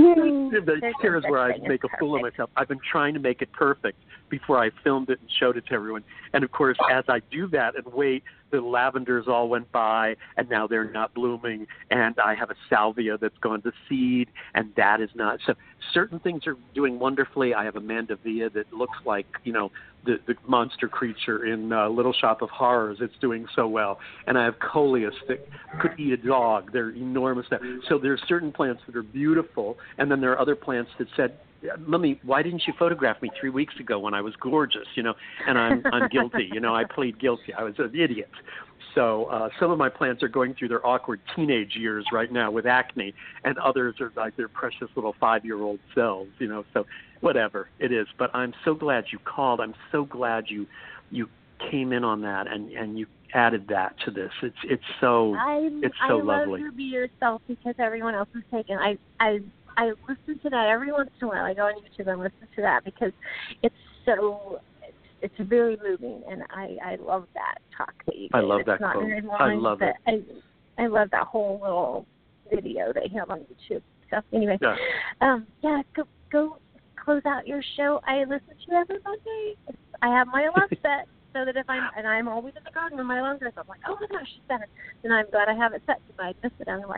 Speaker 2: Here's where I make a fool of myself. I've been trying to make it perfect before I filmed it and showed it to everyone. And, of course, as I do that and wait, the lavenders all went by, and now they're not blooming. And I have a salvia that's gone to seed, and that is not. So certain things are doing wonderfully. I have a mandevilla that looks like, you know, the, the monster creature in uh, Little Shop of Horrors. It's doing so well. And I have coleus that could eat a dog. They're enormous. So there are certain plants that are beautiful, and then there are other plants that said, Mummy, why didn't you photograph me three weeks ago when I was gorgeous, you know? And I'm I'm guilty, you know, I plead guilty. I was an idiot. So uh, some of my plants are going through their awkward teenage years right now with acne, and others are like their precious little five-year-old selves, you know, so whatever it is. But I'm so glad you called. I'm so glad you you came in on that and, and you added that to this. It's it's so
Speaker 5: I,
Speaker 2: it's so
Speaker 5: I
Speaker 2: lovely.
Speaker 5: love to be yourself because everyone else is taken. I I I listen to that every once in a while. I go on YouTube and listen to that because it's so it's, it's very moving, and I, I love that talk that you.
Speaker 2: I
Speaker 5: gave.
Speaker 2: love
Speaker 5: it's
Speaker 2: that
Speaker 5: not
Speaker 2: quote.
Speaker 5: very long,
Speaker 2: I love
Speaker 5: but
Speaker 2: it.
Speaker 5: I I love that whole little video that you have on YouTube. So anyway,
Speaker 2: Yeah.
Speaker 5: um, yeah, go go close out your show. I listen to you every Monday. I have my alarm set. So that if I'm, and I'm always in the garden when my alarm goes, I'm like, oh my gosh, she's better. And I'm glad I have it set because I'd miss it otherwise.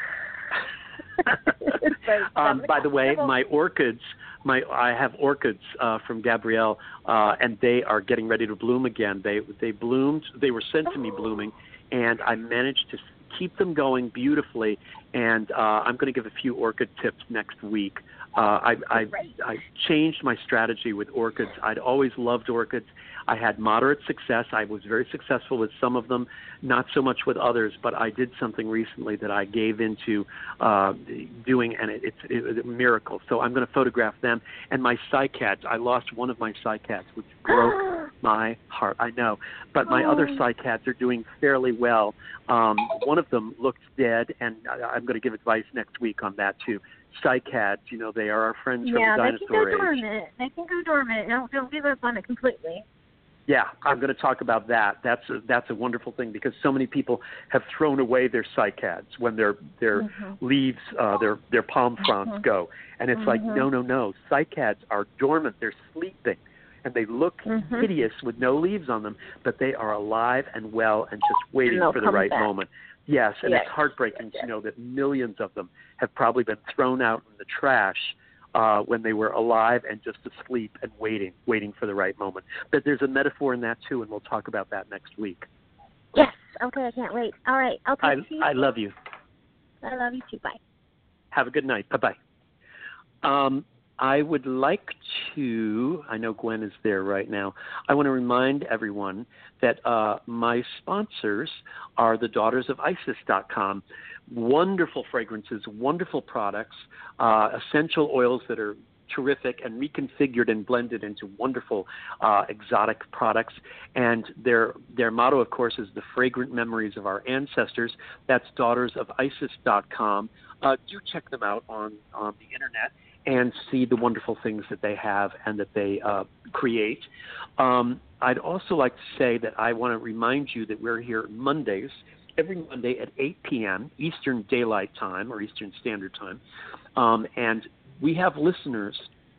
Speaker 2: um, by the way, my orchids, my I have orchids uh, from Gabrielle, uh, and they are getting ready to bloom again. They they bloomed. They were sent to me blooming, and I managed to keep them going beautifully. And uh, I'm going to give a few orchid tips next week. Uh, I, I I changed my strategy with orchids. I'd always loved orchids. I had moderate success. I was very successful with some of them, not so much with others, but I did something recently that I gave into uh, doing, and it, it's it, it's a miracle. So I'm going to photograph them. And my cycads, I lost one of my cycads, which broke my heart. I know. But my other cycads are doing fairly well. Um, one of them looked dead, and I, I'm going to give advice next week on that, too. Cycads, you know, they are our friends from
Speaker 5: yeah,
Speaker 2: the dinosaur
Speaker 5: age. Yeah, they can go
Speaker 2: age.
Speaker 5: dormant. They can go dormant. Don't, don't give up on it completely.
Speaker 2: Yeah, I'm going to talk about that. That's a, that's a wonderful thing because so many people have thrown away their cycads when their their
Speaker 5: mm-hmm.
Speaker 2: leaves, uh, their their palm fronds mm-hmm. go, and it's mm-hmm. like no, no, no. Cycads are dormant. They're sleeping, and they look mm-hmm. hideous with no leaves on them, but they are alive and well and just waiting
Speaker 5: and
Speaker 2: for the right
Speaker 5: back.
Speaker 2: moment. Yes, and
Speaker 5: yes.
Speaker 2: it's heartbreaking
Speaker 5: yes.
Speaker 2: to know that millions of them have probably been thrown out in the trash uh, when they were alive and just asleep and waiting, waiting for the right moment. But there's a metaphor in that, too, and we'll talk about that next week.
Speaker 5: Yes. Okay, I can't wait. All right. I'll talk
Speaker 2: I,
Speaker 5: to you.
Speaker 2: I love you.
Speaker 5: I love you, too. Bye.
Speaker 2: Have a good night. Bye-bye. Um, I would like to, I know Gwen is there right now, I want to remind everyone that uh, my sponsors are the daughters of isis dot com. Wonderful fragrances, wonderful products, uh, essential oils that are terrific and reconfigured and blended into wonderful uh, exotic products. And their their motto, of course, is the fragrant memories of our ancestors. That's daughters of isis dot com. Uh, do check them out on, on the internet and see the wonderful things that they have and that they uh, create. Um, I'd also like to say that I want to remind you that we're here Mondays, every Monday at eight p.m. Eastern Daylight Time or Eastern Standard Time. Um, and we have listeners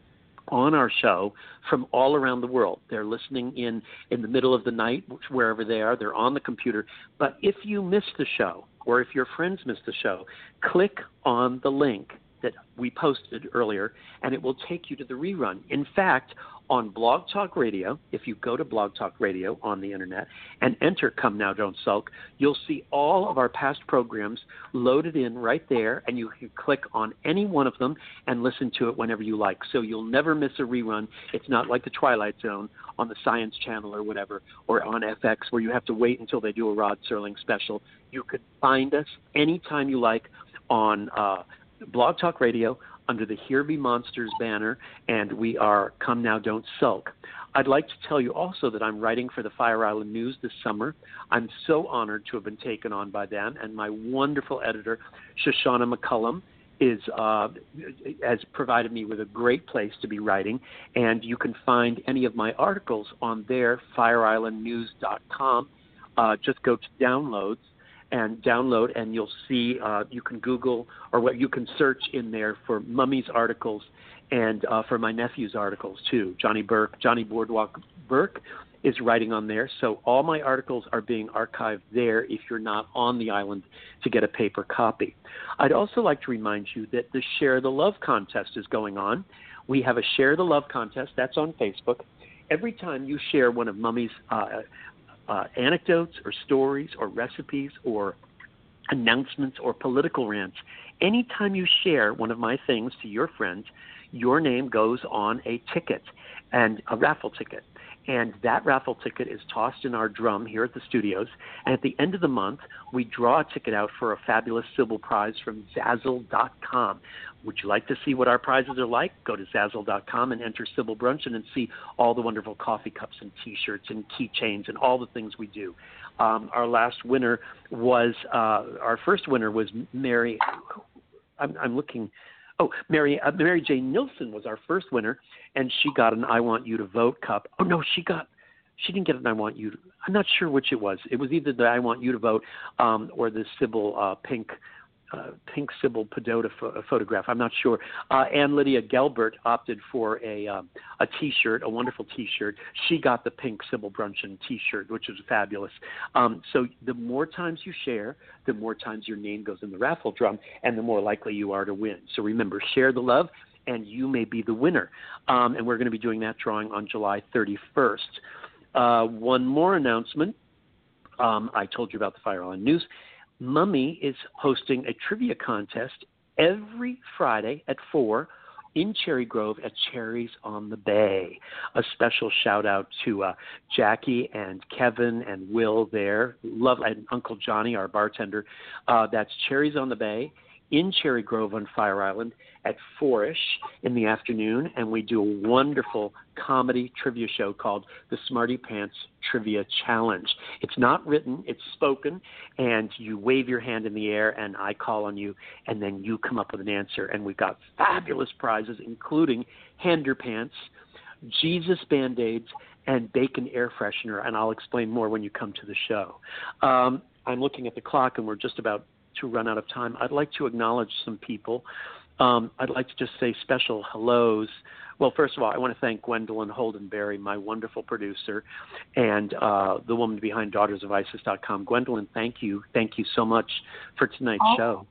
Speaker 2: on our show from all around the world. They're listening in in the middle of the night, wherever they are. They're on the computer. But if you miss the show or if your friends miss the show, click on the link that we posted earlier, and it will take you to the rerun. In fact, on Blog Talk Radio, if you go to Blog Talk Radio on the internet and enter Come Now, Don't Sulk, you'll see all of our past programs loaded in right there, and you can click on any one of them and listen to it whenever you like. So you'll never miss a rerun. It's not like the Twilight Zone on the Science Channel or whatever, or on F X where you have to wait until they do a Rod Serling special. You can find us anytime you like on uh, Blog Talk Radio under the Here Be Monsters banner, and we are Come Now, Don't Sulk. I'd like to tell you also that I'm writing for the Fire Island News this summer. I'm so honored to have been taken on by them, and my wonderful editor, Shoshana McCullum, is uh, has provided me with a great place to be writing, and you can find any of my articles on there, fire island news dot com. Uh, just go to downloads, and download, and you'll see, uh, you can Google or what you can search in there for Mummy's articles and uh, for my nephew's articles too. Johnny Burke, Johnny Boardwalk Burke is writing on there. So all my articles are being archived there if you're not on the island to get a paper copy. I'd also like to remind you that the Share the Love contest is going on. We have a Share the Love contest. That's on Facebook. Every time you share one of Mummy's uh, uh, anecdotes or stories or recipes or announcements or political rants, anytime you share one of my things to your friends, your name goes on a ticket, and a raffle ticket. And that raffle ticket is tossed in our drum here at the studios. And at the end of the month, we draw a ticket out for a fabulous Sybil Prize from Zazzle dot com. Would you like to see what our prizes are like? Go to Zazzle dot com and enter Sybil Brunson and see all the wonderful coffee cups and T-shirts and keychains and all the things we do. Um, our last winner was, uh, our first winner was Mary, I'm, I'm looking... Oh, Mary uh, Mary Jane Nilsson was our first winner, and she got an I Want You to Vote cup. Oh, no, she got she didn't get an I Want You to, I'm not sure which it was. It was either the I Want You to Vote um, or the Sybil uh, pink uh, pink Sybil Pedota pho- photograph. I'm not sure. Uh, Ann Lydia Gelbert opted for a um, a T-shirt, a wonderful T-shirt. She got the pink Sybil Brunson T-shirt, which was fabulous. Um, so the more times you share, the more times your name goes in the raffle drum, and the more likely you are to win. So remember, share the love, and you may be the winner. Um, and we're going to be doing that drawing on July thirty-first. Uh, one more announcement. Um, I told you about the Fire Island News. Mummy is hosting a trivia contest every Friday at four in Cherry Grove at Cherries on the Bay. A special shout out to uh, Jackie and Kevin and Will there. Love and Uncle Johnny, our bartender. Uh, that's Cherries on the Bay in Cherry Grove on Fire Island at four-ish in the afternoon, and we do a wonderful comedy trivia show called the Smarty Pants Trivia Challenge. It's not written, it's spoken, and you wave your hand in the air, and I call on you, and then you come up with an answer. And we've got fabulous prizes, including Hander Pants, Jesus Band-Aids, and Bacon Air Freshener, and I'll explain more when you come to the show. Um, I'm looking at the clock, and we're just about to run out of time. I'd like to acknowledge some people. Um, I'd like to just say special hellos. Well, first of all, I want to thank Gwendolyn Holdenberry, my wonderful producer, and uh, the woman behind daughters of isis dot com. Gwendolyn, thank you. Thank you so much for tonight's
Speaker 3: oh,
Speaker 2: show.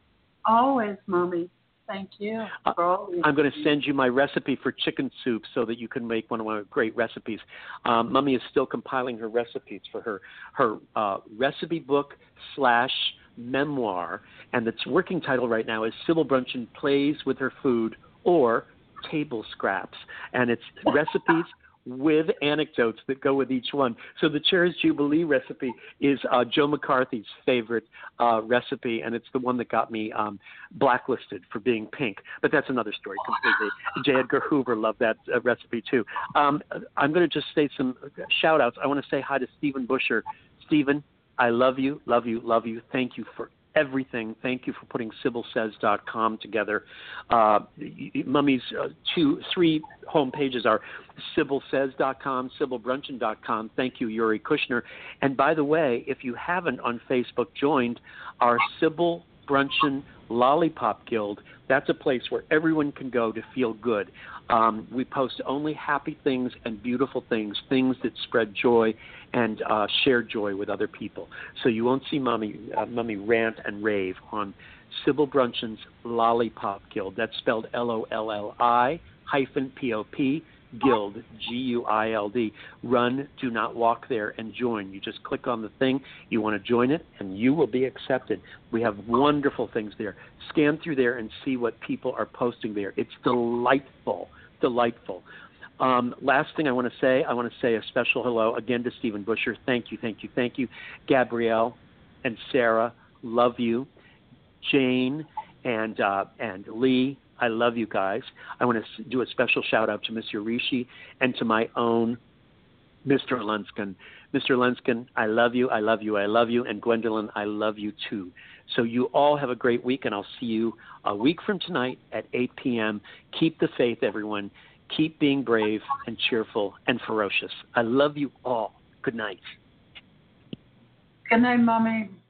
Speaker 3: Always, Mommy. Thank you. For all
Speaker 2: uh, I'm going to send you my recipe for chicken soup so that you can make one of my great recipes. Um, Mummy is still compiling her recipes for her, her uh, recipe book slash memoir, and its working title right now is Sybil Brunson Plays with Her Food, or Table Scraps, and it's recipes with anecdotes that go with each one. So the Cherries Jubilee recipe is uh, Joe McCarthy's favorite uh, recipe, and it's the one that got me um, blacklisted for being pink. But that's another story completely. J. Edgar Hoover loved that uh, recipe too. Um, I'm going to just say some shout-outs. I want to say hi to Stephen Busher. Stephen, I love you, love you, love you. Thank you for everything. Thank you for putting Sybil Says dot com together. Uh, Mummy's uh, two, three home pages are Sybil Says dot com, Sybil Brunson dot com. Thank you, Yuri Kushner. And by the way, if you haven't on Facebook joined our Sybil Brunson Lollipop Guild, that's a place where everyone can go to feel good. Um, we post only happy things and beautiful things, things that spread joy and uh, share joy with other people. So you won't see Mommy, uh, Mummy rant and rave on Sybil Brunson's Lollipop Guild. That's spelled L O L L I hyphen P O P, Guild, G U I L D. Run, do not walk there and join. You just click on the thing, you want to join it, and you will be accepted. We have wonderful things there. Scan through there and see what people are posting there. It's delightful, delightful. Um, last thing I want to say, I want to say a special hello again to Stephen Busher. Thank you, thank you, thank you. Gabrielle and Sarah, love you. Jane and uh, and Lee, I love you guys. I want to do a special shout out to Mister Rishi and to my own Mister Lunskin. Mister Lunskin, I love you, I love you, I love you. And Gwendolyn, I love you too. So you all have a great week, and I'll see you a week from tonight at eight p.m. Keep the faith, everyone. Keep being brave and cheerful and ferocious. I love you all. Good night.
Speaker 3: Good night, Mommy.